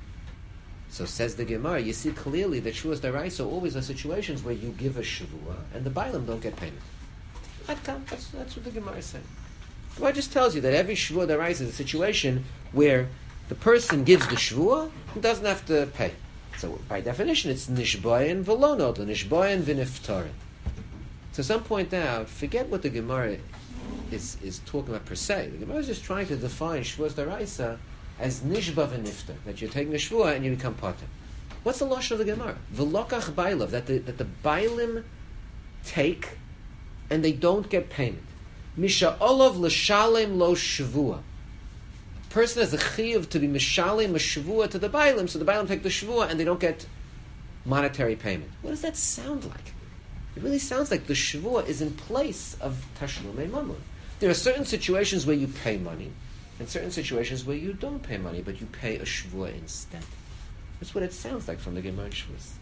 Speaker 1: So says the Gemara, you see clearly that Shvuas Daraisa always are situations where you give a Shvua, and the Bailim don't get payment. That's what the Gemara is saying. The Gemara just tells you that every Shvua Daraisa is a situation where the person gives the Shvua and doesn't have to pay. So by definition, it's Nishboyan Velonot, Nishboyan Viniftarin. So some point out, forget what the Gemara is talking about per se. The Gemara is just trying to define Shvuas Daraisa as Nishba Viniftar, that you're taking a Shvua and you become Pater. What's the lashon of the Gemara? V'lokach Bailav, that the Bailim take and they don't get payment. Misha Olav l'shalem lo Shvua. A person has a chiyuv to be mishalem a Shvua to the Bailim, so the Bailim take the Shvua and they don't get monetary payment. What does that sound like? It really sounds like the Shvua is in place of Tashlumei Mammon. There are certain situations where you pay money, and certain situations where you don't pay money, but you pay a Shvua instead. That's what it sounds like from the Gemara in Shvuas.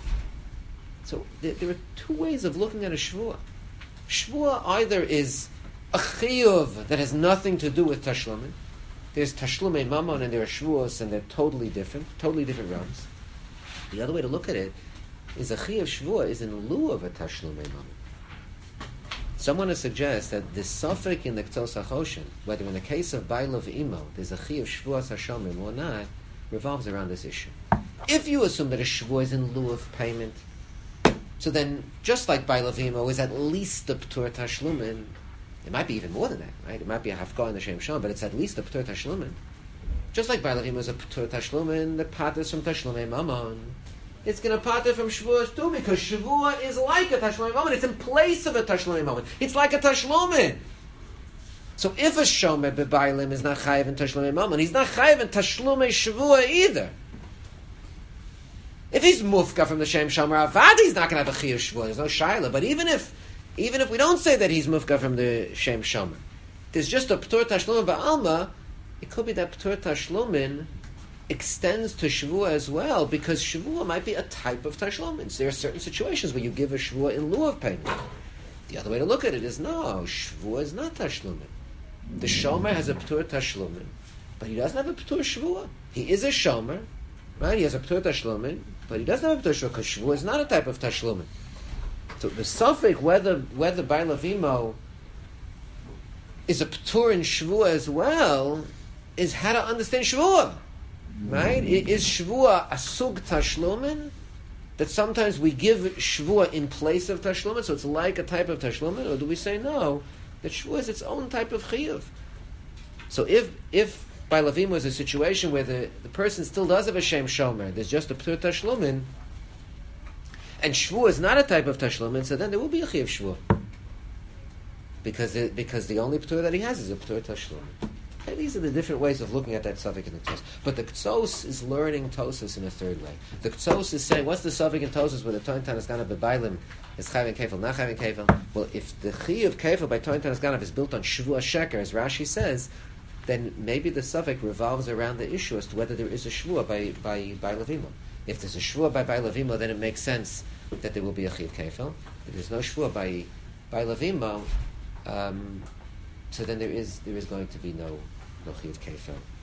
Speaker 1: So there are two ways of looking at a Shvua. Shvua either is a chiyuv that has nothing to do with Tashlumei. There's Tashlumei Mammon and there are Shvuos, and they're totally different realms. The other way to look at it is a chiyuv Shvua is in lieu of a Tashlumei Mammon. Someone has suggested that the suffix in the Ktos HaChoshen, whether in the case of Bailav Imo, there's a chiyuv Shvuas Hashomim or not, revolves around this issue. If you assume that a Shvua is in lieu of payment, so then, just like Bailav Imo is at least the P'tur Tashlumin, it might be even more than that, right? It might be a Hafgah in the Shem Shom, but it's at least the P'tur Tashlumin. Just like Bailav Imo is a P'tur Tashlumin, the Pater from Tashlumei Mammon, it's going to pater from Shavuos too, because Shavua is like a Tashlumei Mammon. It's in place of a Tashlumei Mammon. It's like a Tashlumin. So if a Shomer B'Bailim is not Chayiv in Tashlumei Mammon, he's not Chayiv in Tashlumei Shavua either. If he's Mufka from the Shem Shomer Avad, he's not going to have a Chiyuv Shavua. There's no Shaila. But even if we don't say that he's Mufka from the Shem Shomer, there's just a P'tur Tashlumin Ba'alma, it could be that P'tur Tashlumin extends to Shavua as well, because Shavua might be a type of Tashlumins. There are certain situations where you give a Shavua in lieu of payment. The other way to look at it is, no, Shavua is not Tashlumin. The Shomer has a P'tur Tashlumin, but he doesn't have a P'tur Shavua. He is a Shomer, right? He has a P'tur Tashlumin, but he doesn't have a P'tur Shavua, because Shavua is not a type of Tashlumin. So the suffix, whether Bailav Imo is a P'tur in Shavua as well, is how to understand Shavua. Right? Is Shavua a sug Tashlumin? That sometimes we give Shavua in place of Tashlumin, so it's like a type of Tashlumin? Or do we say no, that Shavua is its own type of Chiyuv? So if by Lavim was a situation where the person still does have a Shem Shomer, there's just a P'tur Tashlumin, and Shavua is not a type of Tashlumin, so then there will be a Chiyuv Shavua. Because the only P'tur that he has is a P'tur Tashlumin. And these are the different ways of looking at that suffix in the Ktos. But the Ktos is learning Tosos in a third way. The Ktos is saying, what's the suffix in Tosos where the Toin Tanas Ganav B'Bailim is Chayv and Kefil, not Chayv and Kefil? Well, if the Chi of Kefil by Toin Tanas Ganav is built on Shavua Sheker, as Rashi says, then maybe the suffix revolves around the issue as to whether there is a Shavua by Lavimo. If there's a Shavua by Lavimo, then it makes sense that there will be a Chi of Kefil. If there's no Shavua by Lavimo, so then there is going to be no Chi of Kefil.